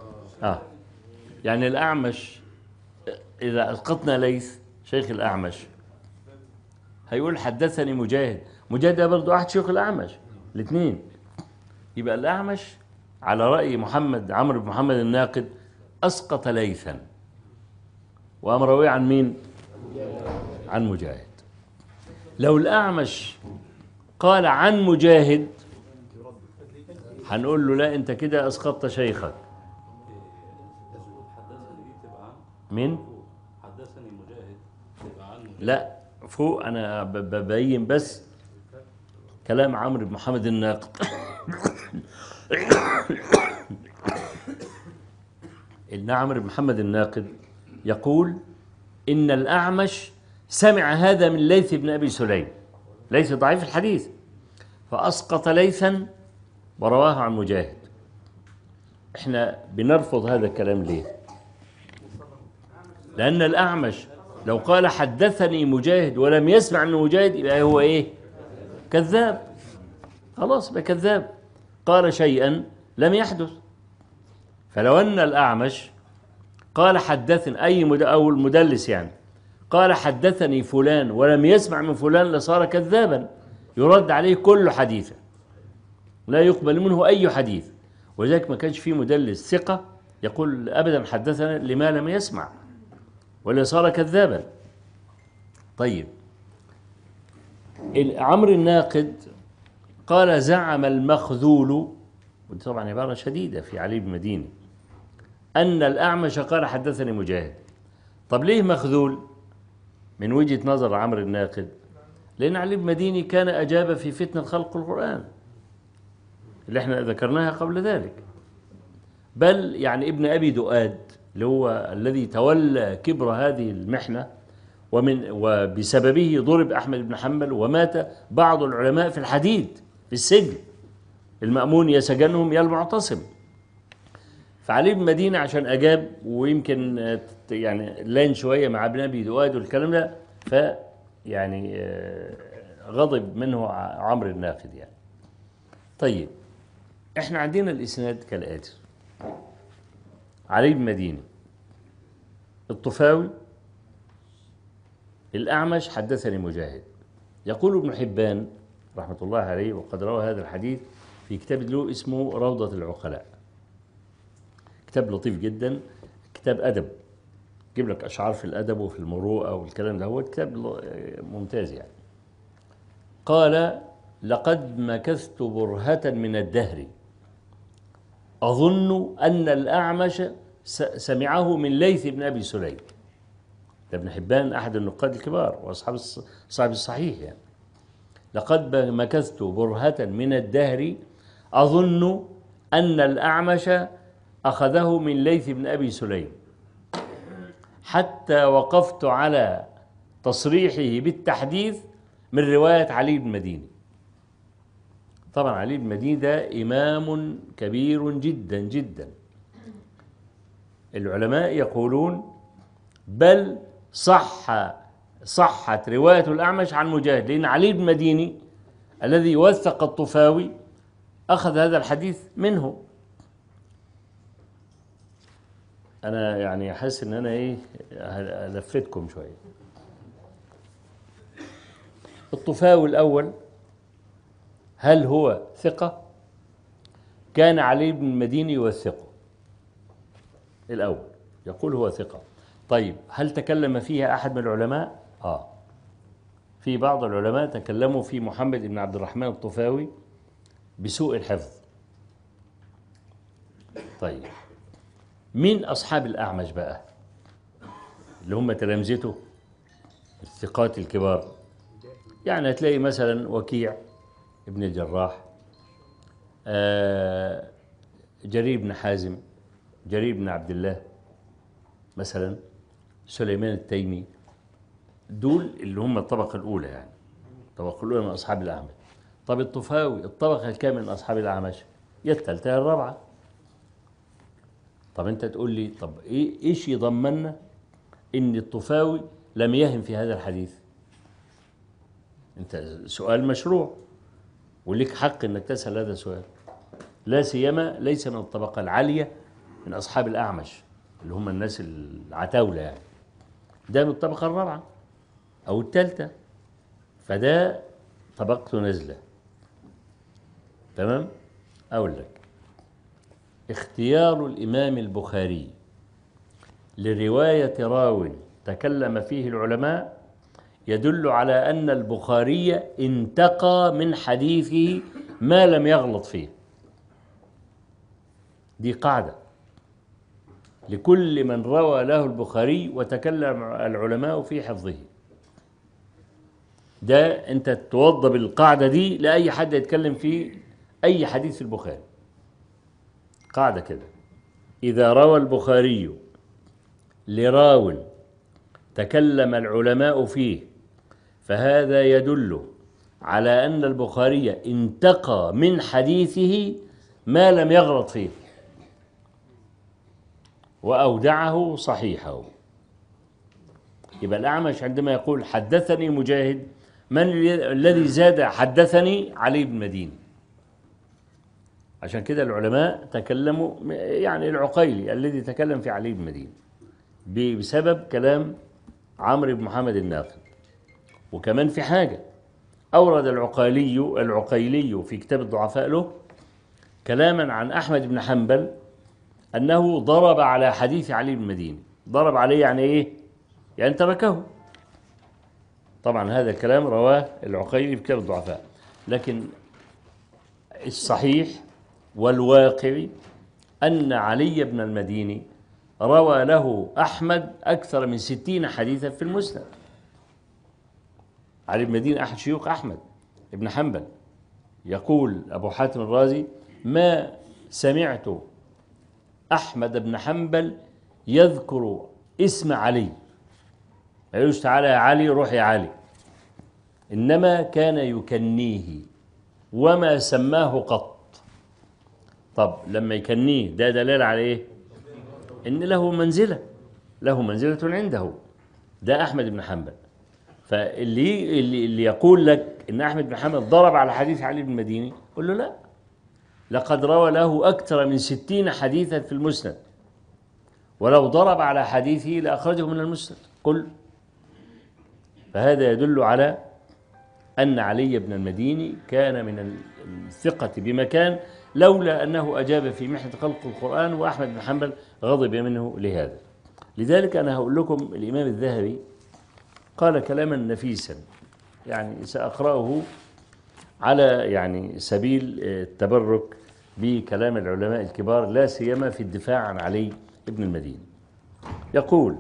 يعني الأعمش إذا أسقطنا ليث شيخ الأعمش هيقول حدثني مجاهد، مجاهد ده برضه أحد شيوخ الأعمش الاثنين. يبقى الأعمش على رأي محمد عمرو بن محمد الناقد أسقط ليثا وقام راويه عن مين؟ عن مجاهد. لو الأعمش قال عن مجاهد هنقول له لا أنت كده أسقطت شيخك. مين؟ حدثني مجاهد تبقى عنه. لا فوق أنا ببين بس كلام عمرو بن محمد الناقد. إن عمرو بن محمد الناقد يقول إن الأعمش سمع هذا من ليث بن أبي سليم، ليث ضعيف الحديث، فأسقط ليثا ورواه عن مجاهد. إحنا بنرفض هذا الكلام ليه؟ لأن الأعمش لو قال حدثني مجاهد ولم يسمع من مجاهد يبقى هو إيه؟ كذاب. خلاص يبقى كذاب، قال شيئا لم يحدث. فلو أن الأعمش قال حدثني أو المدلس يعني قال حدثني فلان ولم يسمع من فلان لصار كذابا، يرد عليه كل حديثه، لا يقبل منه أي حديث. ولذلك ما كانش فيه مدلس ثقة يقول أبدا حدثنا لما لم يسمع، ولا صار كذابا. طيب عمرو الناقد قال زعم المخذول، ودي طبعا عبارة شديدة في علي بن مديني، أن الأعمش قال حدثني مجاهد. طب ليه مخذول؟ من وجهة نظر عمرو الناقد لأن علي بن مديني كان أجاب في فتنة خلق القرآن اللي احنا ذكرناها قبل ذلك، بل يعني ابن أبي دؤاد اللي هو الذي تولى كبر هذه المحنة وبسببه ضرب أحمد بن حنبل ومات بعض العلماء في الحديد في السجن، المأمون يا سجنهم يا المعتصم. فعلي بن مدينة عشان أجاب ويمكن يعني لين شوية مع ابن أبي دؤاد والكلام ده، فيعني غضب منه عمرو الناقد يعني. طيب احنا عندنا الإسناد كالآتي: علي بن مدينة، الطفاوي، الأعمش حدثني مجاهد. يقول ابن حبان رحمة الله عليه وقد روى هذا الحديث في كتاب له اسمه روضة العقلاء، كتاب لطيف جدا، كتاب أدب، يجيب لك أشعار في الأدب وفي المروءة والكلام ده، هو كتاب ممتاز يعني. قال: لقد مكثت برهة من الدهر أظن أن الأعمش سمعه من ليث بن أبي سليم. ده ابن حبان أحد النقاد الكبار وأصحاب صاحب الصحيح يعني. لقد مكثت برهة من الدهر أظن أن الأعمش أخذه من ليث بن أبي سليم حتى وقفت على تصريحه بالتحديث من رواية علي بن مديني. طبعا علي بن مديني ده إمام كبير جدا جدا. العلماء يقولون بل صحت رواية الأعمش عن مجاهد، لأن علي بن مديني الذي وثق الطفاوي أخذ هذا الحديث منه. أنا يعني أحس إن أنا لفتكم شوية. الطفاوي الأول هل هو ثقة؟ كان علي بن المديني يوثقه الأول، يقول هو ثقة. طيب هل تكلم فيها أحد من العلماء؟ في بعض العلماء تكلموا في محمد بن عبد الرحمن الطفاوي بسوء الحفظ. طيب مين أصحاب الأعمش بقى؟ اللي هم تلامذته الثقات الكبار. يعني هتلاقي مثلا وكيع ابن الجراح، جرير بن حازم، جرير بن عبد الله مثلا، سليمان التيمي، دول اللي هم الطبقة الأولى، يعني الطبقة الأولى من أصحاب الأعمش. طب الطفاوي الطبقة الكام من أصحاب الأعمش؟ يا الثالثة يا الرابعة. طب أنت تقول لي طب إيش يضمننا إن الطفاوي لم يهم في هذا الحديث؟ أنت سؤال مشروع ولك حق إنك تسأل هذا السؤال، لا سيما ليس من الطبقة العالية من أصحاب الأعمش اللي هم الناس العتاولة، يعني ده من الطبقة الرابعة أو الثالثة، فده طبقته نزلة. تمام؟ أقول لك اختيار الإمام البخاري لرواية راو تكلم فيه العلماء يدل على أن البخاري انتقى من حديثه ما لم يغلط فيه. دي قاعدة لكل من روى له البخاري وتكلم العلماء في حفظه. ده أنت توضب القاعدة دي لأي حد يتكلم في أي حديث في البخاري. قاعدة كده: إذا روى البخاري لراو تكلم العلماء فيه فهذا يدل على أن البخاري انتقى من حديثه ما لم يغلط فيه وأودعه صحيحه. يبقى الأعمش عندما يقول حدثني مجاهد، من الذي زاد حدثني؟ علي بن المديني. عشان كده العلماء تكلموا، يعني العقيلي الذي تكلم في علي بن المديني بسبب كلام عمرو بن محمد الناقد. وكمان في حاجة، أورد العقيلي في كتاب الضعفاء له كلاما عن أحمد بن حنبل أنه ضرب على حديث علي بن المديني. ضرب عليه يعني إيه؟ يعني تركه. طبعا هذا الكلام رواه العقيلي في كتاب الضعفاء، لكن الصحيح والواقعي أن علي بن المديني روى له أحمد أكثر من 60 حديثا في المسند. علي بن المديني أحد شيوخ أحمد بن حنبل. يقول أبو حاتم الرازي: ما سمعت أحمد بن حنبل يذكر اسم علي، ما يقولش تعالى يا علي روح يا علي، إنما كان يكنيه وما سماه قط. طب لما يكنيه ده دليل على إيه؟ إن له منزلة عنده. ده أحمد بن حنبل. فاللي يقول لك إن أحمد بن حنبل ضرب على حديث علي بن المديني، قل له لا، لقد روى له أكثر من 60 حديثا في المسند، ولو ضرب على حديثه لأخرجه من المسند كله. فهذا يدل على أن علي بن المديني كان من الثقة بمكان، لولا أنه أجاب في محنة خلق القرآن، وأحمد بن حنبل غضب منه لهذا. لذلك أنا هقول لكم الإمام الذهبي قال كلاما نفيسا، يعني سأقرأه على يعني سبيل التبرك بكلام العلماء الكبار، لا سيما في الدفاع عن علي بن المديني. يقول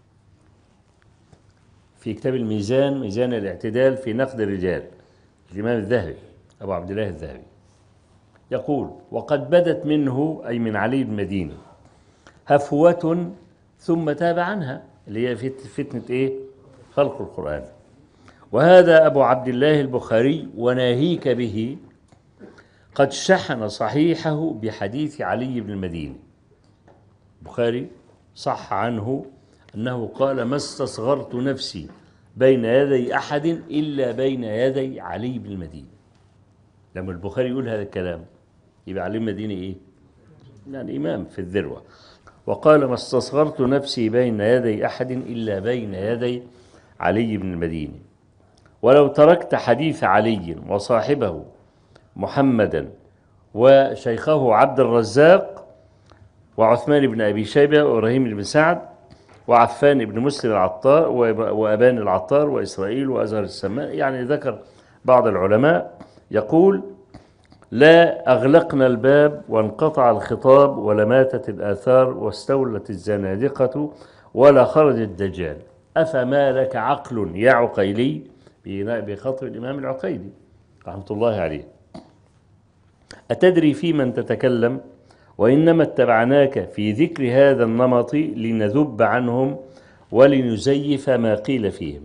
في كتاب الميزان، ميزان الاعتدال في نقد الرجال، الإمام الذهبي أبو عبد الله الذهبي يقول: وقد بدت منه، أي من علي بن المديني، هفوة ثم تاب عنها، اللي هي فتنة إيه؟ خلق القرآن. وهذا أبو عبد الله البخاري وناهيك به قد شحن صحيحه بحديث علي بن المديني. البخاري صح عنه أنه قال: ما استصغرت نفسي بين يدي أحد إلا بين يدي علي بن المديني. لما البخاري يقول هذا الكلام يبقى علي بن المديني إيه؟ يعني إمام في الذروة. وقال: ما استصغرت نفسي بين يدي أحد إلا بين يدي علي بن المديني. ولو تركت حديث علي وصاحبه محمدا وشيخه عبد الرزاق وعثمان بن أبي شيبة وإبراهيم بن سعد وعفان بن مسلم العطار وأبان العطار وإسرائيل وأزهر السماء، يعني ذكر بعض العلماء يقول: لا أغلقنا الباب وانقطع الخطاب ولماتت الآثار واستولت الزنادقة ولا خرج الدجال. أفما لك عقل يا عقيلي، بخطر الإمام العقيلي رحمة الله عليه. أتدري في من تتكلم؟ وإنما اتبعناك في ذكر هذا النمط لنذب عنهم ولنزيف ما قيل فيهم.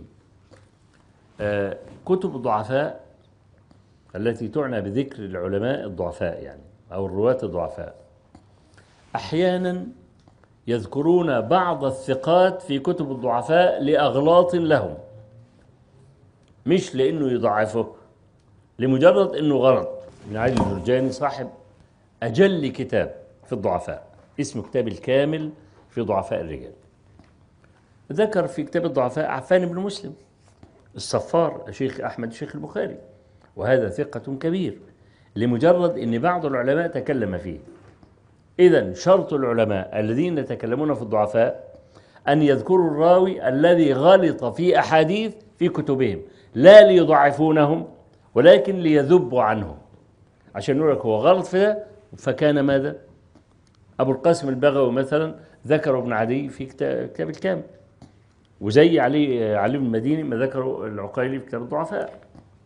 كتب الضعفاء التي تعنى بذكر العلماء الضعفاء يعني أو الرواة الضعفاء، أحيانا يذكرون بعض الثقات في كتب الضعفاء لأغلاط لهم، مش لأنه يضعفه، لمجرد أنه غلط. ابن علي الجرجاني صاحب أجل كتاب في الضعفاء اسمه كتاب الكامل في ضعفاء الرجال، ذكر في كتاب الضعفاء عفان بن مسلم الصفار شيخ أحمد شيخ البخاري، وهذا ثقة كبير لمجرد أن بعض العلماء تكلم فيه. إذن شرط العلماء الذين يتكلمون في الضعفاء أن يذكروا الراوي الذي غلط في أحاديث في كتبهم، لا ليضعفونهم ولكن ليذبوا عنهم، عشان نقول لك هو غلط في ده. فكان ماذا؟ أبو القاسم البغوي مثلا ذكر ابن عدي في كتاب الكامل، وزي علي بن المديني ما ذكروا العقيلي في كتاب الضعفاء.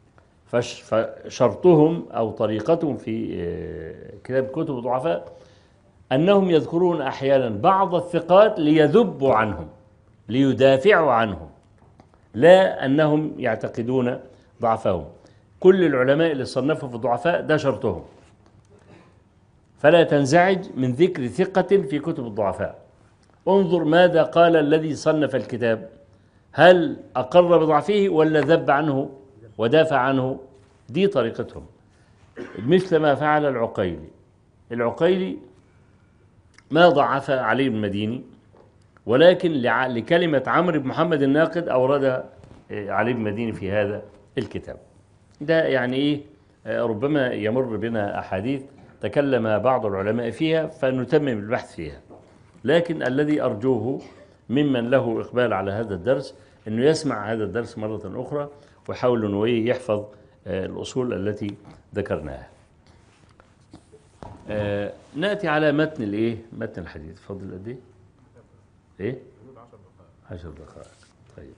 فشرطهم أو طريقتهم في كتب الضعفاء أنهم يذكرون أحيانا بعض الثقات ليذبوا عنهم ليدافعوا عنهم، لا أنهم يعتقدون ضعفهم. كل العلماء اللي صنفوا في الضعفاء ده شرطهم، فلا تنزعج من ذكر ثقة في كتب الضعفاء. انظر ماذا قال الذي صنف الكتاب، هل أقر بضعفه ولا ذب عنه ودافع عنه؟ دي طريقتهم، مثل ما فعل العقيلي. العقيلي ما ضعف علي بن المديني، ولكن لكلمة عمرو بن محمد الناقد أورد علي بن المديني في هذا الكتاب. ده يعني إيه؟ ربما يمر بنا أحاديث تكلم بعض العلماء فيها فنتمم البحث فيها، لكن الذي أرجوه ممن له إقبال على هذا الدرس أنه يسمع هذا الدرس مرة أخرى ويحاول أنه يحفظ الأصول التي ذكرناها. نأتي على متن الإيه؟ متن الحديث. فضل قد إيه؟ إيه؟ 10 دقائق. طيب.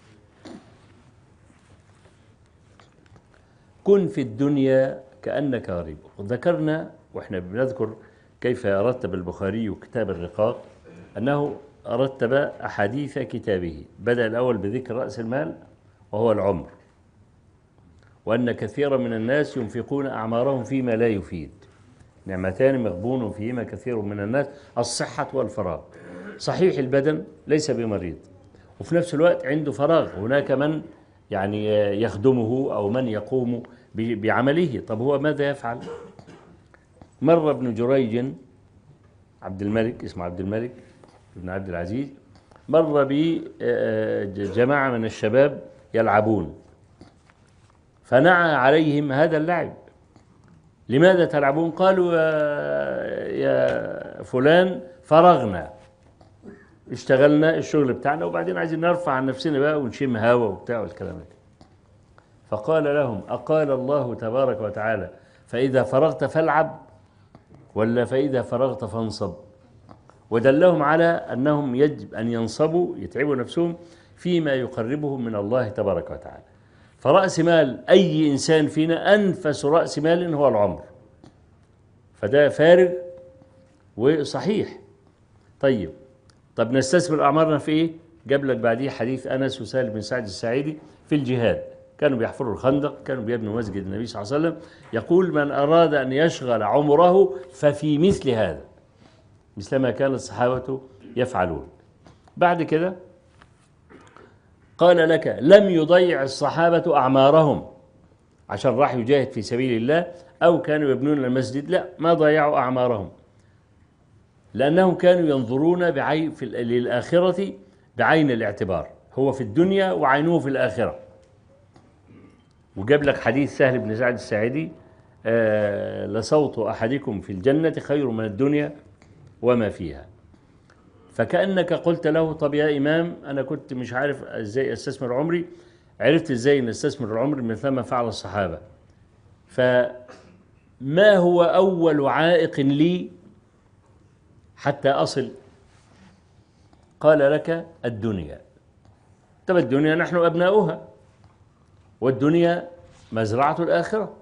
كن في الدنيا كأنك غريب. وذكرنا وإحنا بنذكر كيف رتب البخاري كتاب الرقاق أنه رتب أحاديث كتابه، بدأ الأول بذكر رأس المال وهو العمر، وأن كثيرا من الناس ينفقون أعمارهم فيما لا يفيد، نعمتان مغبون فيهما كثير من الناس، الصحة والفراغ. صحيح البدن ليس بمريض وفي نفس الوقت عنده فراغ، هناك من يعني يخدمه أو من يقوم بعمله. طب هو ماذا يفعل؟ مر ابن جريج عبد الملك، اسمه عبد الملك بن عبد العزيز، مر بجماعة من الشباب يلعبون، فنعى عليهم هذا اللعب. لماذا تلعبون؟ قالوا يا فلان فرغنا، اشتغلنا الشغل بتاعنا وبعدين عايزين نرفع عن نفسنا بقى ونشم هوا وبتاع والكلام ده. فقال لهم أقال الله تبارك وتعالى فإذا فرغت فالعب، ولا فإذا فرغت فانصب؟ ودلهم على أنهم يجب أن ينصبوا يتعبوا نفسهم فيما يقربهم من الله تبارك وتعالى. فرأس مال أي إنسان فينا أنفس رأس مال هو العمر، فده فارغ وصحيح. طب نستثمر أعمارنا في إيه؟ جاب لك بعديه حديث أنس وسهل بن سعد الساعدي في الجهاد، كانوا بيحفروا الخندق، كانوا بيبنوا مسجد النبي صلى الله عليه وسلم، يقول من أراد أن يشغل عمره ففي مثل هذا، مثل ما كان الصحابة يفعلون. بعد كده قال لك لم يضيع الصحابة أعمارهم عشان راح يجاهد في سبيل الله أو كانوا يبنون المسجد، لا، ما ضيعوا أعمارهم، لأنهم كانوا ينظرون للآخرة بعين الاعتبار، هو في الدنيا وعينه في الآخرة. وجاب لك حديث سهل بن سعد الساعدي لصوت أحدكم في الجنة خير من الدنيا وما فيها. فكأنك قلت له طب يا إمام أنا كنت مش عارف إزاي أستثمر عمري، عرفت إزاي أن أستثمر العمر مثل ما فعل الصحابة. فما هو أول عائق لي حتى أصل قال لك الدنيا. طب الدنيا نحن أبناؤها، والدنيا مزرعة الآخرة،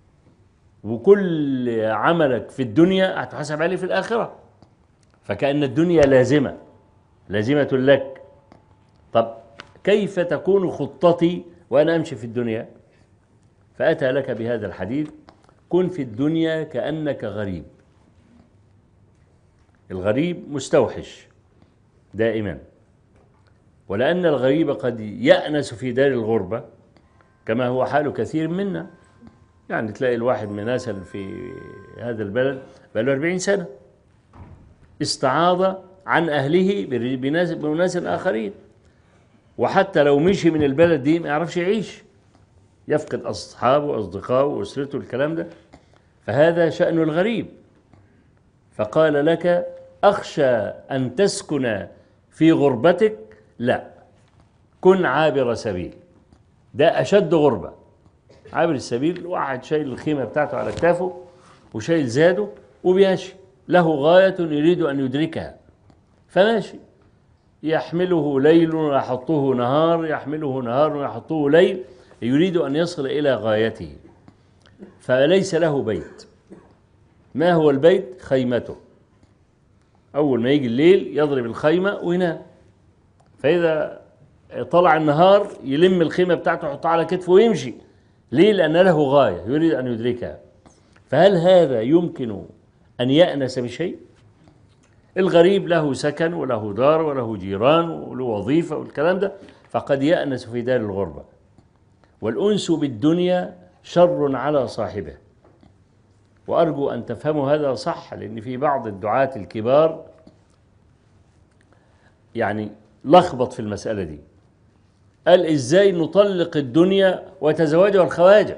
وكل عملك في الدنيا هتحاسب عليه في الآخرة، فكأن الدنيا لازمة لك. طب كيف تكون خطتي وأنا أمشي في الدنيا؟ فأتى لك بهذا الحديث: كن في الدنيا كأنك غريب. الغريب مستوحش دائما، ولأن الغريب قد يأنس في دار الغربة كما هو حال كثير منا. يعني تلاقي الواحد مناسل في هذا البلد بقاله 40 سنة، استعاض عن أهله بناس آخرين، وحتى لو مشي من البلد دي ما يعرفش يعيش، يفقد أصحابه وأصدقائه وأسرته الكلام ده. فهذا شأن الغريب. فقال لك: أخشى أن تسكن في غربتك، لا، كن عابر سبيل. ده أشد غربة. عابر السبيل واحد شايل الخيمة بتاعته على كتافه وشايل زاده وبيمشي، له غاية يريد أن يدركها فماشي، يحمله ليل ويحطه نهار، يحمله نهار ويحطه ليل، يريد أن يصل إلى غايته، فليس له بيت. ما هو البيت؟ خيمته. أول ما يجي الليل يضرب الخيمة وينام، فإذا طلع النهار يلم الخيمة بتاعته يحطها على كتفه ويمشي. ليه؟ لأن له غاية يريد أن يدركها. فهل هذا يمكن أن يأنس بشيء؟ الغريب له سكن وله دار وله جيران وله وظيفة والكلام ده، فقد يأنس في دار الغربة. والأنس بالدنيا شر على صاحبه، وأرجو أن تفهموا هذا صح، لأن في بعض الدعاة الكبار يعني لخبط في المسألة دي. قال: إزاي نطلق الدنيا وتزوجها الخواجة؟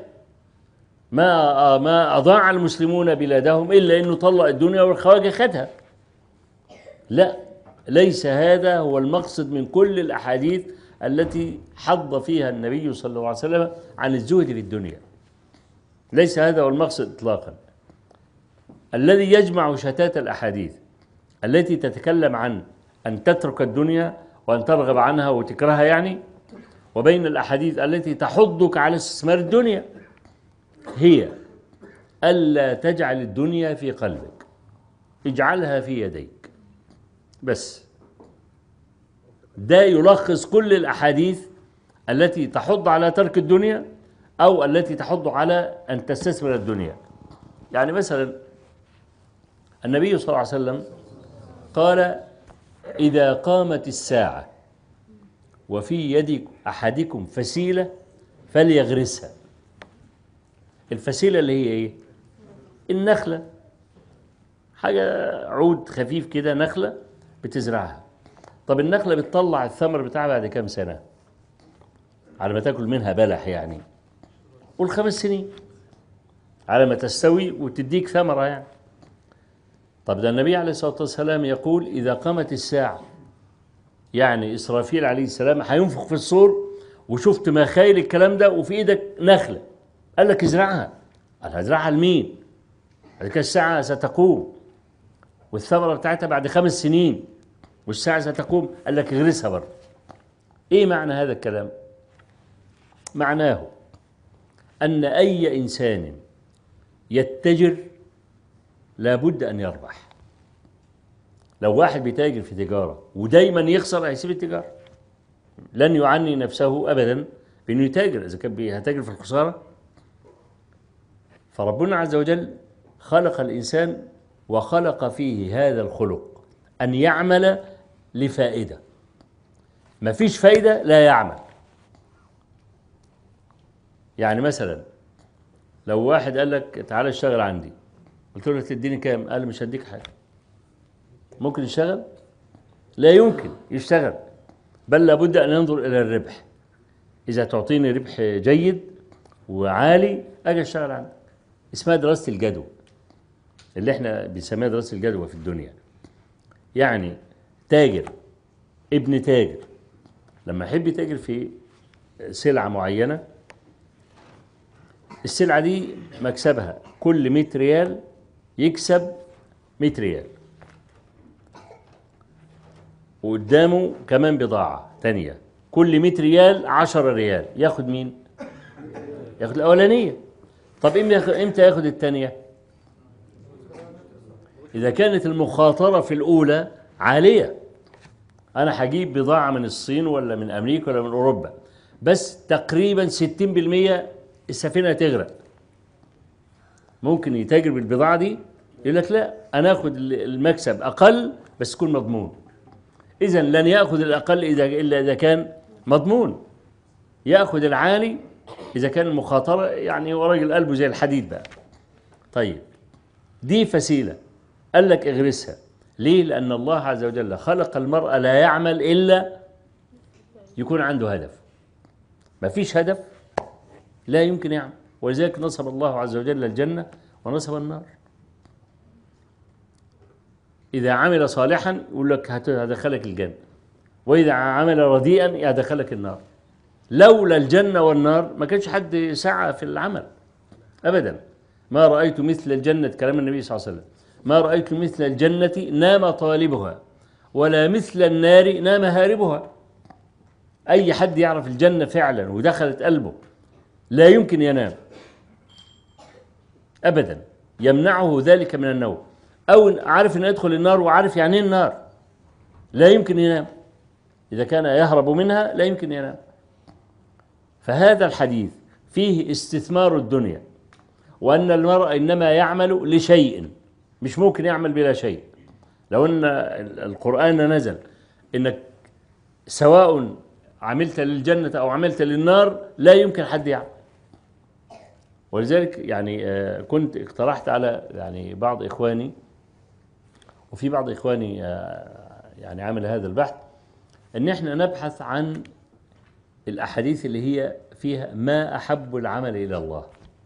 ما أضاع المسلمون بلادهم إلا أنه طلق الدنيا والخواجة خدها. لا، ليس هذا هو المقصد من كل الأحاديث التي حض فيها النبي صلى الله عليه وسلم عن الزهد في الدنيا. ليس هذا هو المقصد إطلاقا. الذي يجمع شتات الأحاديث التي تتكلم عن أن تترك الدنيا وأن ترغب عنها وتكرهها يعني، وبين الأحاديث التي تحضك على استثمار الدنيا، هي ألا تجعل الدنيا في قلبك، اجعلها في يديك بس. ده يلخص كل الأحاديث التي تحض على ترك الدنيا أو التي تحض على أن تستثمر الدنيا. يعني مثلا النبي صلى الله عليه وسلم قال: إذا قامت الساعة وفي يد أحدكم فسيلة فليغرسها. الفسيلة اللي هي إيه؟ النخلة، حاجة عود خفيف كده، نخلة بتزرعها. طب النخلة بتطلع الثمر بتاعها بعد كام سنة؟ على ما تاكل منها بلح يعني، قول 5 سنين على ما تستوي وتديك ثمرة يعني. طب ده النبي عليه الصلاة والسلام يقول: إذا قامت الساعة، يعني إسرافيل عليه السلام هينفخ في الصور وشفت مخايل الكلام ده وفي إيدك نخلة، قال لك ازرعها. قال: هزرعها لمين؟ هذيك الساعة ستقوم والثمرة بتاعتها بعد 5 سنين والساعة ستقوم، قال لك اغرسها برضه. إيه معنى هذا الكلام؟ معناه أن أي إنسان يتجر لابد أن يربح. لو واحد بيتاجر في تجارة ودايما يخسر هيسيب التجارة، لن يعني نفسه أبدا بأنه يتاجر إذا كان هيتاجر في الخسارة. فربنا عز وجل خلق الإنسان وخلق فيه هذا الخلق أن يعمل لفائدة. ما فيش فايدة لا يعمل. يعني مثلا لو واحد قال لك تعالى اشتغل عندي، قلت له تديني كام؟ قال مش هديك حاجة. ممكن يشتغل؟ لا يمكن يشتغل، بل لابد أن ينظر إلى الربح. إذا تعطيني ربح جيد وعالي أجي أشتغل عندك. اسمها دراسة الجدوى، اللي احنا بنسميها دراسة الجدوى في الدنيا. يعني تاجر، ابن تاجر، لما يحب يتاجر في سلعة معينة، السلعة دي مكسبها كل 100 ريال يكسب 100 ريال. وقدامه كمان بضاعة تانية، كل 100 ريال 10 ريال، ياخد مين؟ ياخد الأولانية. طب إمتى ياخد التانية؟ إذا كانت المخاطرة في الأولى عالية. أنا هجيب بضاعة من الصين ولا من أمريكا ولا من أوروبا، بس تقريبا 60% السفينة تغرق. ممكن يتاجر بالبضاعة دي يقول لك لا، أنا أخذ المكسب أقل بس يكون مضمون. إذا لن يأخذ الأقل إلا إذا كان مضمون، يأخذ العالي إذا كان المخاطرة يعني هو راجل قلبه زي الحديد بقى. طيب دي فسيلة، قال لك اغرسها. ليه؟ لأن الله عز وجل خلق المرء لا يعمل إلا يكون عنده هدف. ما فيش هدف لا يمكن يعمل، ولذلك نصب الله عز وجل الجنة ونصب النار. إذا عمل صالحا يقول لك هدخلك الجنة، وإذا عمل رديئا يدخلك النار. لولا الجنة والنار ما كانش حد سعى في العمل أبدا. ما رأيت مثل الجنة، كلام النبي صلى الله عليه وسلم، ما رأيت مثل الجنة نام طالبها ولا مثل النار نام هاربها. أي حد يعرف الجنة فعلا ودخلت قلبه لا يمكن ينام أبدا، يمنعه ذلك من النوم. أو عارف أن يدخل النار وعارف يعني ايه النار، لا يمكن ينام. إذا كان يهرب منها لا يمكن ينام. فهذا الحديث فيه استثمار الدنيا، وأن المرء إنما يعمل لشيء، مش ممكن يعمل بلا شيء. لو أن القرآن نزل إنك سواء عملت للجنة أو عملت للنار لا يمكن حد يعمل. ولذلك يعني كنت اقترحت على يعني بعض إخواني، وفي بعض إخواني يعني عمل هذا البحث، أن احنا نبحث عن الأحاديث اللي هي فيها ما أحب العمل إلى الله.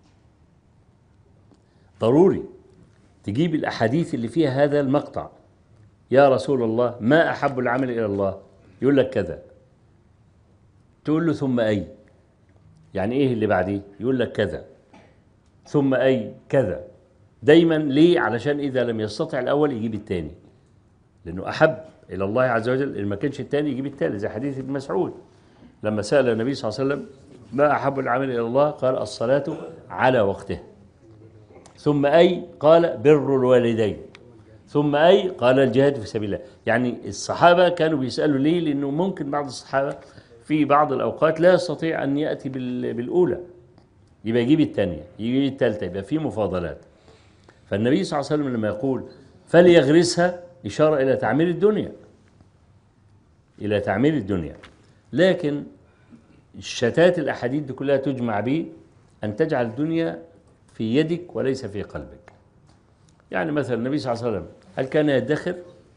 ضروري تجيب الأحاديث اللي فيها هذا المقطع. يا رسول الله ما أحب العمل إلى الله؟ يقول لك كذا. تقول له ثم أي؟ يعني إيه اللي بعديه؟ يقول لك كذا. ثم أي؟ كذا. دايما ليه؟ علشان إذا لم يستطع الأول يجيب الثاني، لأنه أحب إلى الله عز وجل. إن ما كانش الثاني يجيب الثالث، زي حديث ابن مسعود لما سأل النبي صلى الله عليه وسلم ما أحب العمل إلى الله؟ قال الصلاة على وقته. ثم أي؟ قال بر الوالدين. ثم أي؟ قال الجهاد في سبيل الله. يعني الصحابة كانوا بيسألوا ليه؟ لأنه ممكن بعض الصحابة في بعض الأوقات لا يستطيع أن يأتي بالأولى، يبقى يجيب الثانية، يجيب الثالثة، يبقى في مفاضلات. فالنبي صلى الله عليه وسلم لما يقول فليغرسها، إشارة إلى تعمير الدنيا، إلى تعمير الدنيا. لكن الشتات الأحاديث دي كلها تجمع به أن تجعل الدنيا في يدك وليس في قلبك. يعني مثلا النبي صلى الله عليه وسلم هل كان يدخر؟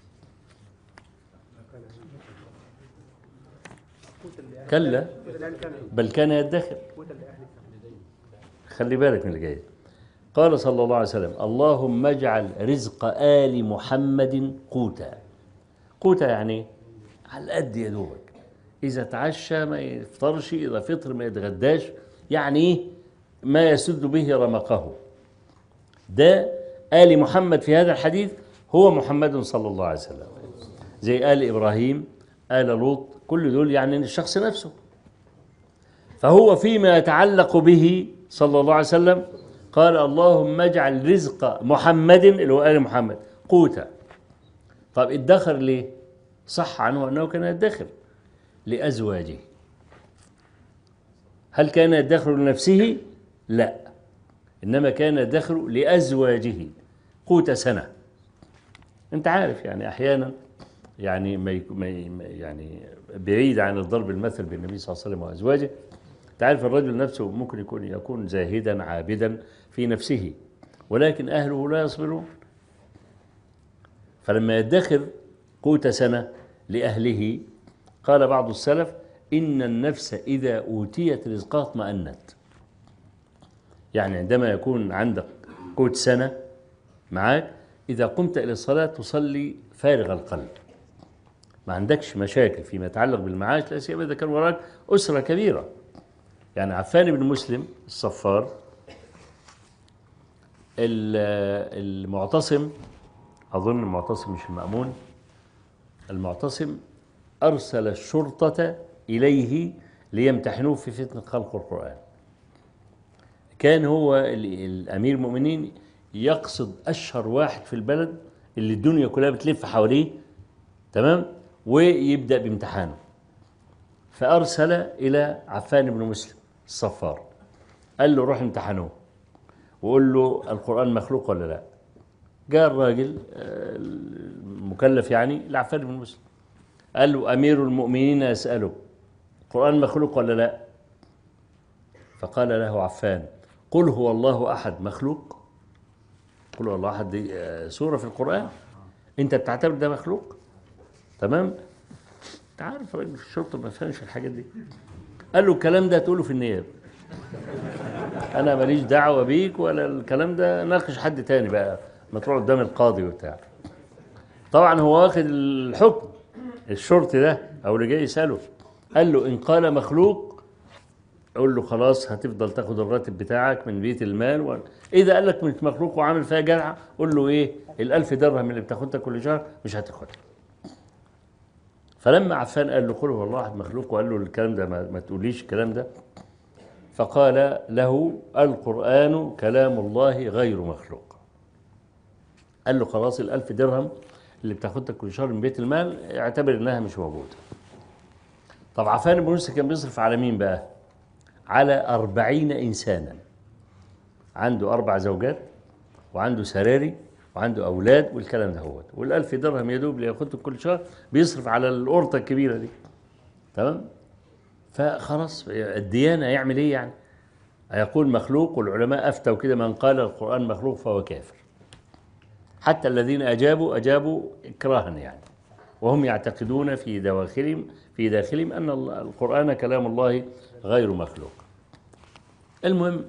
كلا، بل كان يدخر. خلي بالك من اللي جاي. قال صلى الله عليه وسلم اللهم اجعل رزق آل محمد قوتا. قوتا يعني على قد يا دوبك، إذا تعشى ما يفطرش، إذا فطر ما يتغداش، يعني إيه؟ ما يسد به رمقه. ده آل محمد في هذا الحديث هو محمد صلى الله عليه وسلم، زي آل إبراهيم، آل لوط، كل دول يعني الشخص نفسه. فهو فيما يتعلق به صلى الله عليه وسلم قال اللهم اجعل رزق محمد اللي هو آل محمد قوتا. طب ادخر ليه؟ صح عنه أنه كان يدخر لأزواجه. هل كان يدخر لنفسه؟ لا، إنما كان يدخر لأزواجه قوت سنة. أنت عارف يعني أحيانا يعني يعني بعيد عن الضرب المثل بالنبي صلى الله عليه وسلم وأزواجه، تعرف الرجل نفسه ممكن يكون زاهدا عابدا في نفسه، ولكن أهله لا يصبرون. فلما يدخر قوت سنة لأهله، قال بعض السلف إن النفس إذا أوتيت رزقها اطمأنت. يعني عندما يكون عندك قوت سنة معاك، إذا قمت إلى الصلاة تصلي فارغ القلب، ما عندكش مشاكل فيما يتعلق بالمعاش، لا سيما إذا كان وراك أسرة كبيرة. يعني عفان بن مسلم الصفار المعتصم، أظن المعتصم مش المأمون، المعتصم أرسل الشرطة إليه ليمتحنوه في فتنة خلق القرآن. كان هو الأمير المؤمنين يقصد أشهر واحد في البلد اللي الدنيا كلها بتلف حواليه، تمام، ويبدأ بامتحانه. فأرسل إلى عفان بن مسلم الصفار، قال له روح امتحنوه وقول له القرآن مخلوق ولا لا. جاء الراجل المكلف يعني لعفان بن مسلم، قال له أمير المؤمنين يسأله القرآن مخلوق ولا لا؟ فقال له عفان قل هو الله أحد مخلوق؟ قل هو الله أحد دي سورة في القرآن، أنت بتعتبر ده مخلوق؟ تمام؟ أنت عارف راجل في الشرطة ما فهمش الحاجات دي. قال له الكلام ده تقوله في النيابة، أنا ماليش دعوة بيك ولا الكلام ده، ناقش حد تاني بقى ما تروح قدام القاضي وبتاع. طبعا هو واخد الحكم الشرطي ده أو اللي جاي يسأله، قال له إن قال مخلوق قول له خلاص هتفضل تاخد الراتب بتاعك من بيت المال، إذا قال لك مش مخلوق وعامل فيها جدع قول له إيه ال1000 درهم اللي بتاخدها كل شهر مش هتاخدها. فلما عفان قال له قل هو الله أحد مخلوق وقال له الكلام ده ما تقوليش الكلام ده، فقال له القرآن كلام الله غير مخلوق. قال له خلاص ال1000 درهم اللي بتاخدها كل شهر من بيت المال اعتبر انها مش موجودة. طب عفان بن مسلم كان بيصرف على مين بقى؟ على 40 إنسانا، عنده 4 زوجات وعنده سراري وعنده أولاد والكلام ده هو، وال1000 درهم يدوب اللي ياخدهم كل شهر بيصرف على القرطة الكبيرة دي، تمام؟ فخلاص الديانة يعمل ايه يعني؟ هيقول مخلوق، والعلماء أفتوا كده من قال القرآن مخلوق فهو كافر. حتى الذين أجابوا إكراها يعني، وهم يعتقدون في داخلهم أن القرآن كلام الله غير مخلوق. المهم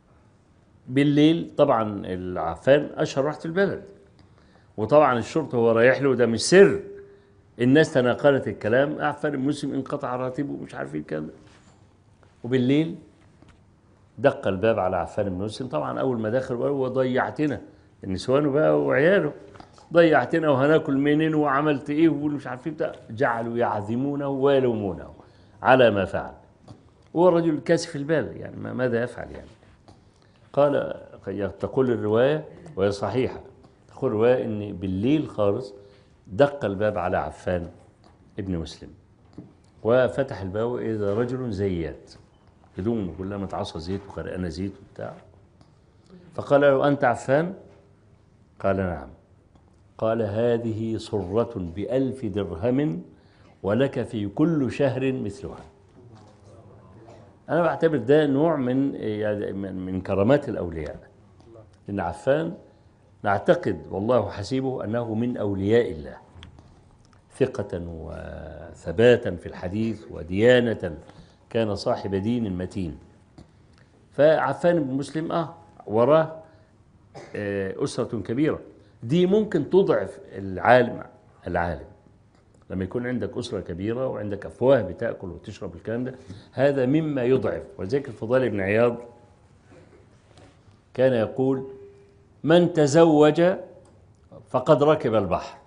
بالليل طبعا العفان أشهر واحد في البلد، وطبعا الشرطة هو رايح له، ده مش سر، الناس تناقلت الكلام، عفان المسلم انقطع راتبه ومش عارفين الكلام ده. وبالليل دق الباب على عفان بن مسلم، طبعا أول ما دخل قال ضيعتنا، النسوان بقى وعياله، ضيعتنا وهناكل منين وعملت ايه ومش عارفين بتاع. جعلوا يعذمونه ويلومونه على ما فعل، هو الرجل كاسف البال يعني ماذا يفعل يعني. قال تقول الرواية وهي صحيحة، تقول الرواية ان بالليل خالص دق الباب على عفان ابن مسلم وفتح الباب إذا رجل زيات هدومه كلها متعصى زيت وغرقانة زيت وبتاع. فقال له أنت عفان؟ قال نعم. قال هذه صرة ب1000 درهم ولك في كل شهر مثلها. أنا بعتبر ده نوع من كرامات الأولياء، إن عفان نعتقد والله حسيبه أنه من أولياء الله، ثقة وثباتا في الحديث وديانة، كان صاحب دين متين. فعفان بن مسلم وراه أسرة كبيرة، دي ممكن تضعف العالم لما يكون عندك أسرة كبيرة وعندك أفواه بتأكل وتشرب الكلام ده، هذا مما يضعف. وذلك الفضيل بن عياض كان يقول من تزوج فقد ركب البحر،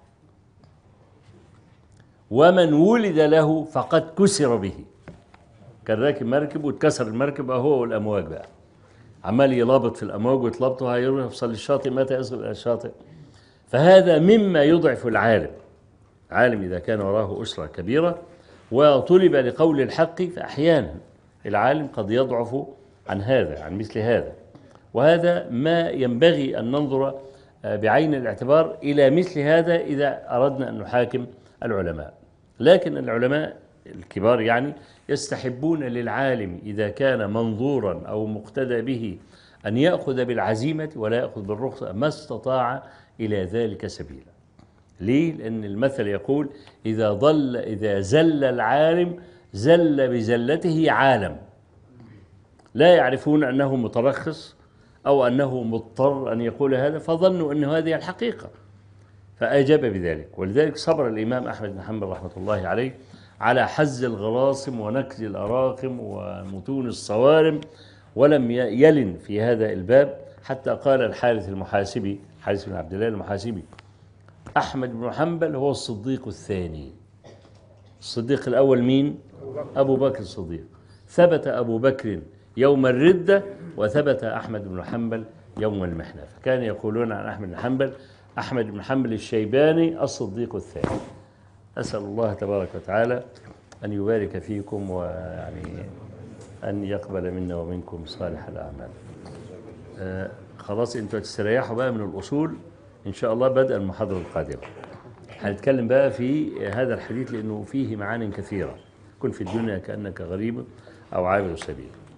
ومن ولد له فقد كسر به. كان راكب مركب واتكسر المركب هو والأمواج بقى، عمال يلابط في الأمواج ويطلبطها هيوصل للشاطئ، متى يصل إلى الشاطئ؟ فهذا مما يضعف العالم إذا كان وراه أسرة كبيرة وطلب لقول الحق، فأحيانا العالم قد يضعف عن مثل هذا. وهذا ما ينبغي أن ننظر بعين الاعتبار إلى مثل هذا إذا أردنا أن نحاكم العلماء. لكن العلماء الكبار يعني يستحبون للعالم إذا كان منظورا أو مقتدى به أن يأخذ بالعزيمة ولا يأخذ بالرخصة ما استطاع إلى ذلك سبيلا. ليه؟ لأن المثل يقول إذا زل العالم زل بزلته عالم، لا يعرفون أنه مترخص أو أنه مضطر أن يقول هذا، فظنوا أن هذه الحقيقة فأجاب بذلك. ولذلك صبر الإمام أحمد بن حنبل رحمة الله عليه على حز الغراصم ونكز الأراقم ومتون الصوارم، ولم يلن في هذا الباب، حتى قال الحارث المحاسبي، حارث بن عبد الله المحاسبي: أحمد بن حنبل هو الصديق الثاني، الصديق الأول مين؟ أبو بكر الصديق. ثبت أبو بكر يوم الردة، وثبت أحمد بن حنبل يوم المحنة. فكان يقولون عن أحمد بن حنبل: أحمد بن حنبل الشيباني الصديق الثاني. أسأل الله تبارك وتعالى أن يبارك فيكم، ويعني أن يقبل منا ومنكم صالح الأعمال. خلاص أنتوا تستريحوا بقى من الأصول إن شاء الله بدءا المحاضرة القادمة. هنتكلم بقى في هذا الحديث لأنه فيه معان كثيرة. كن في الدنيا كأنك غريب أو عابر سبيل.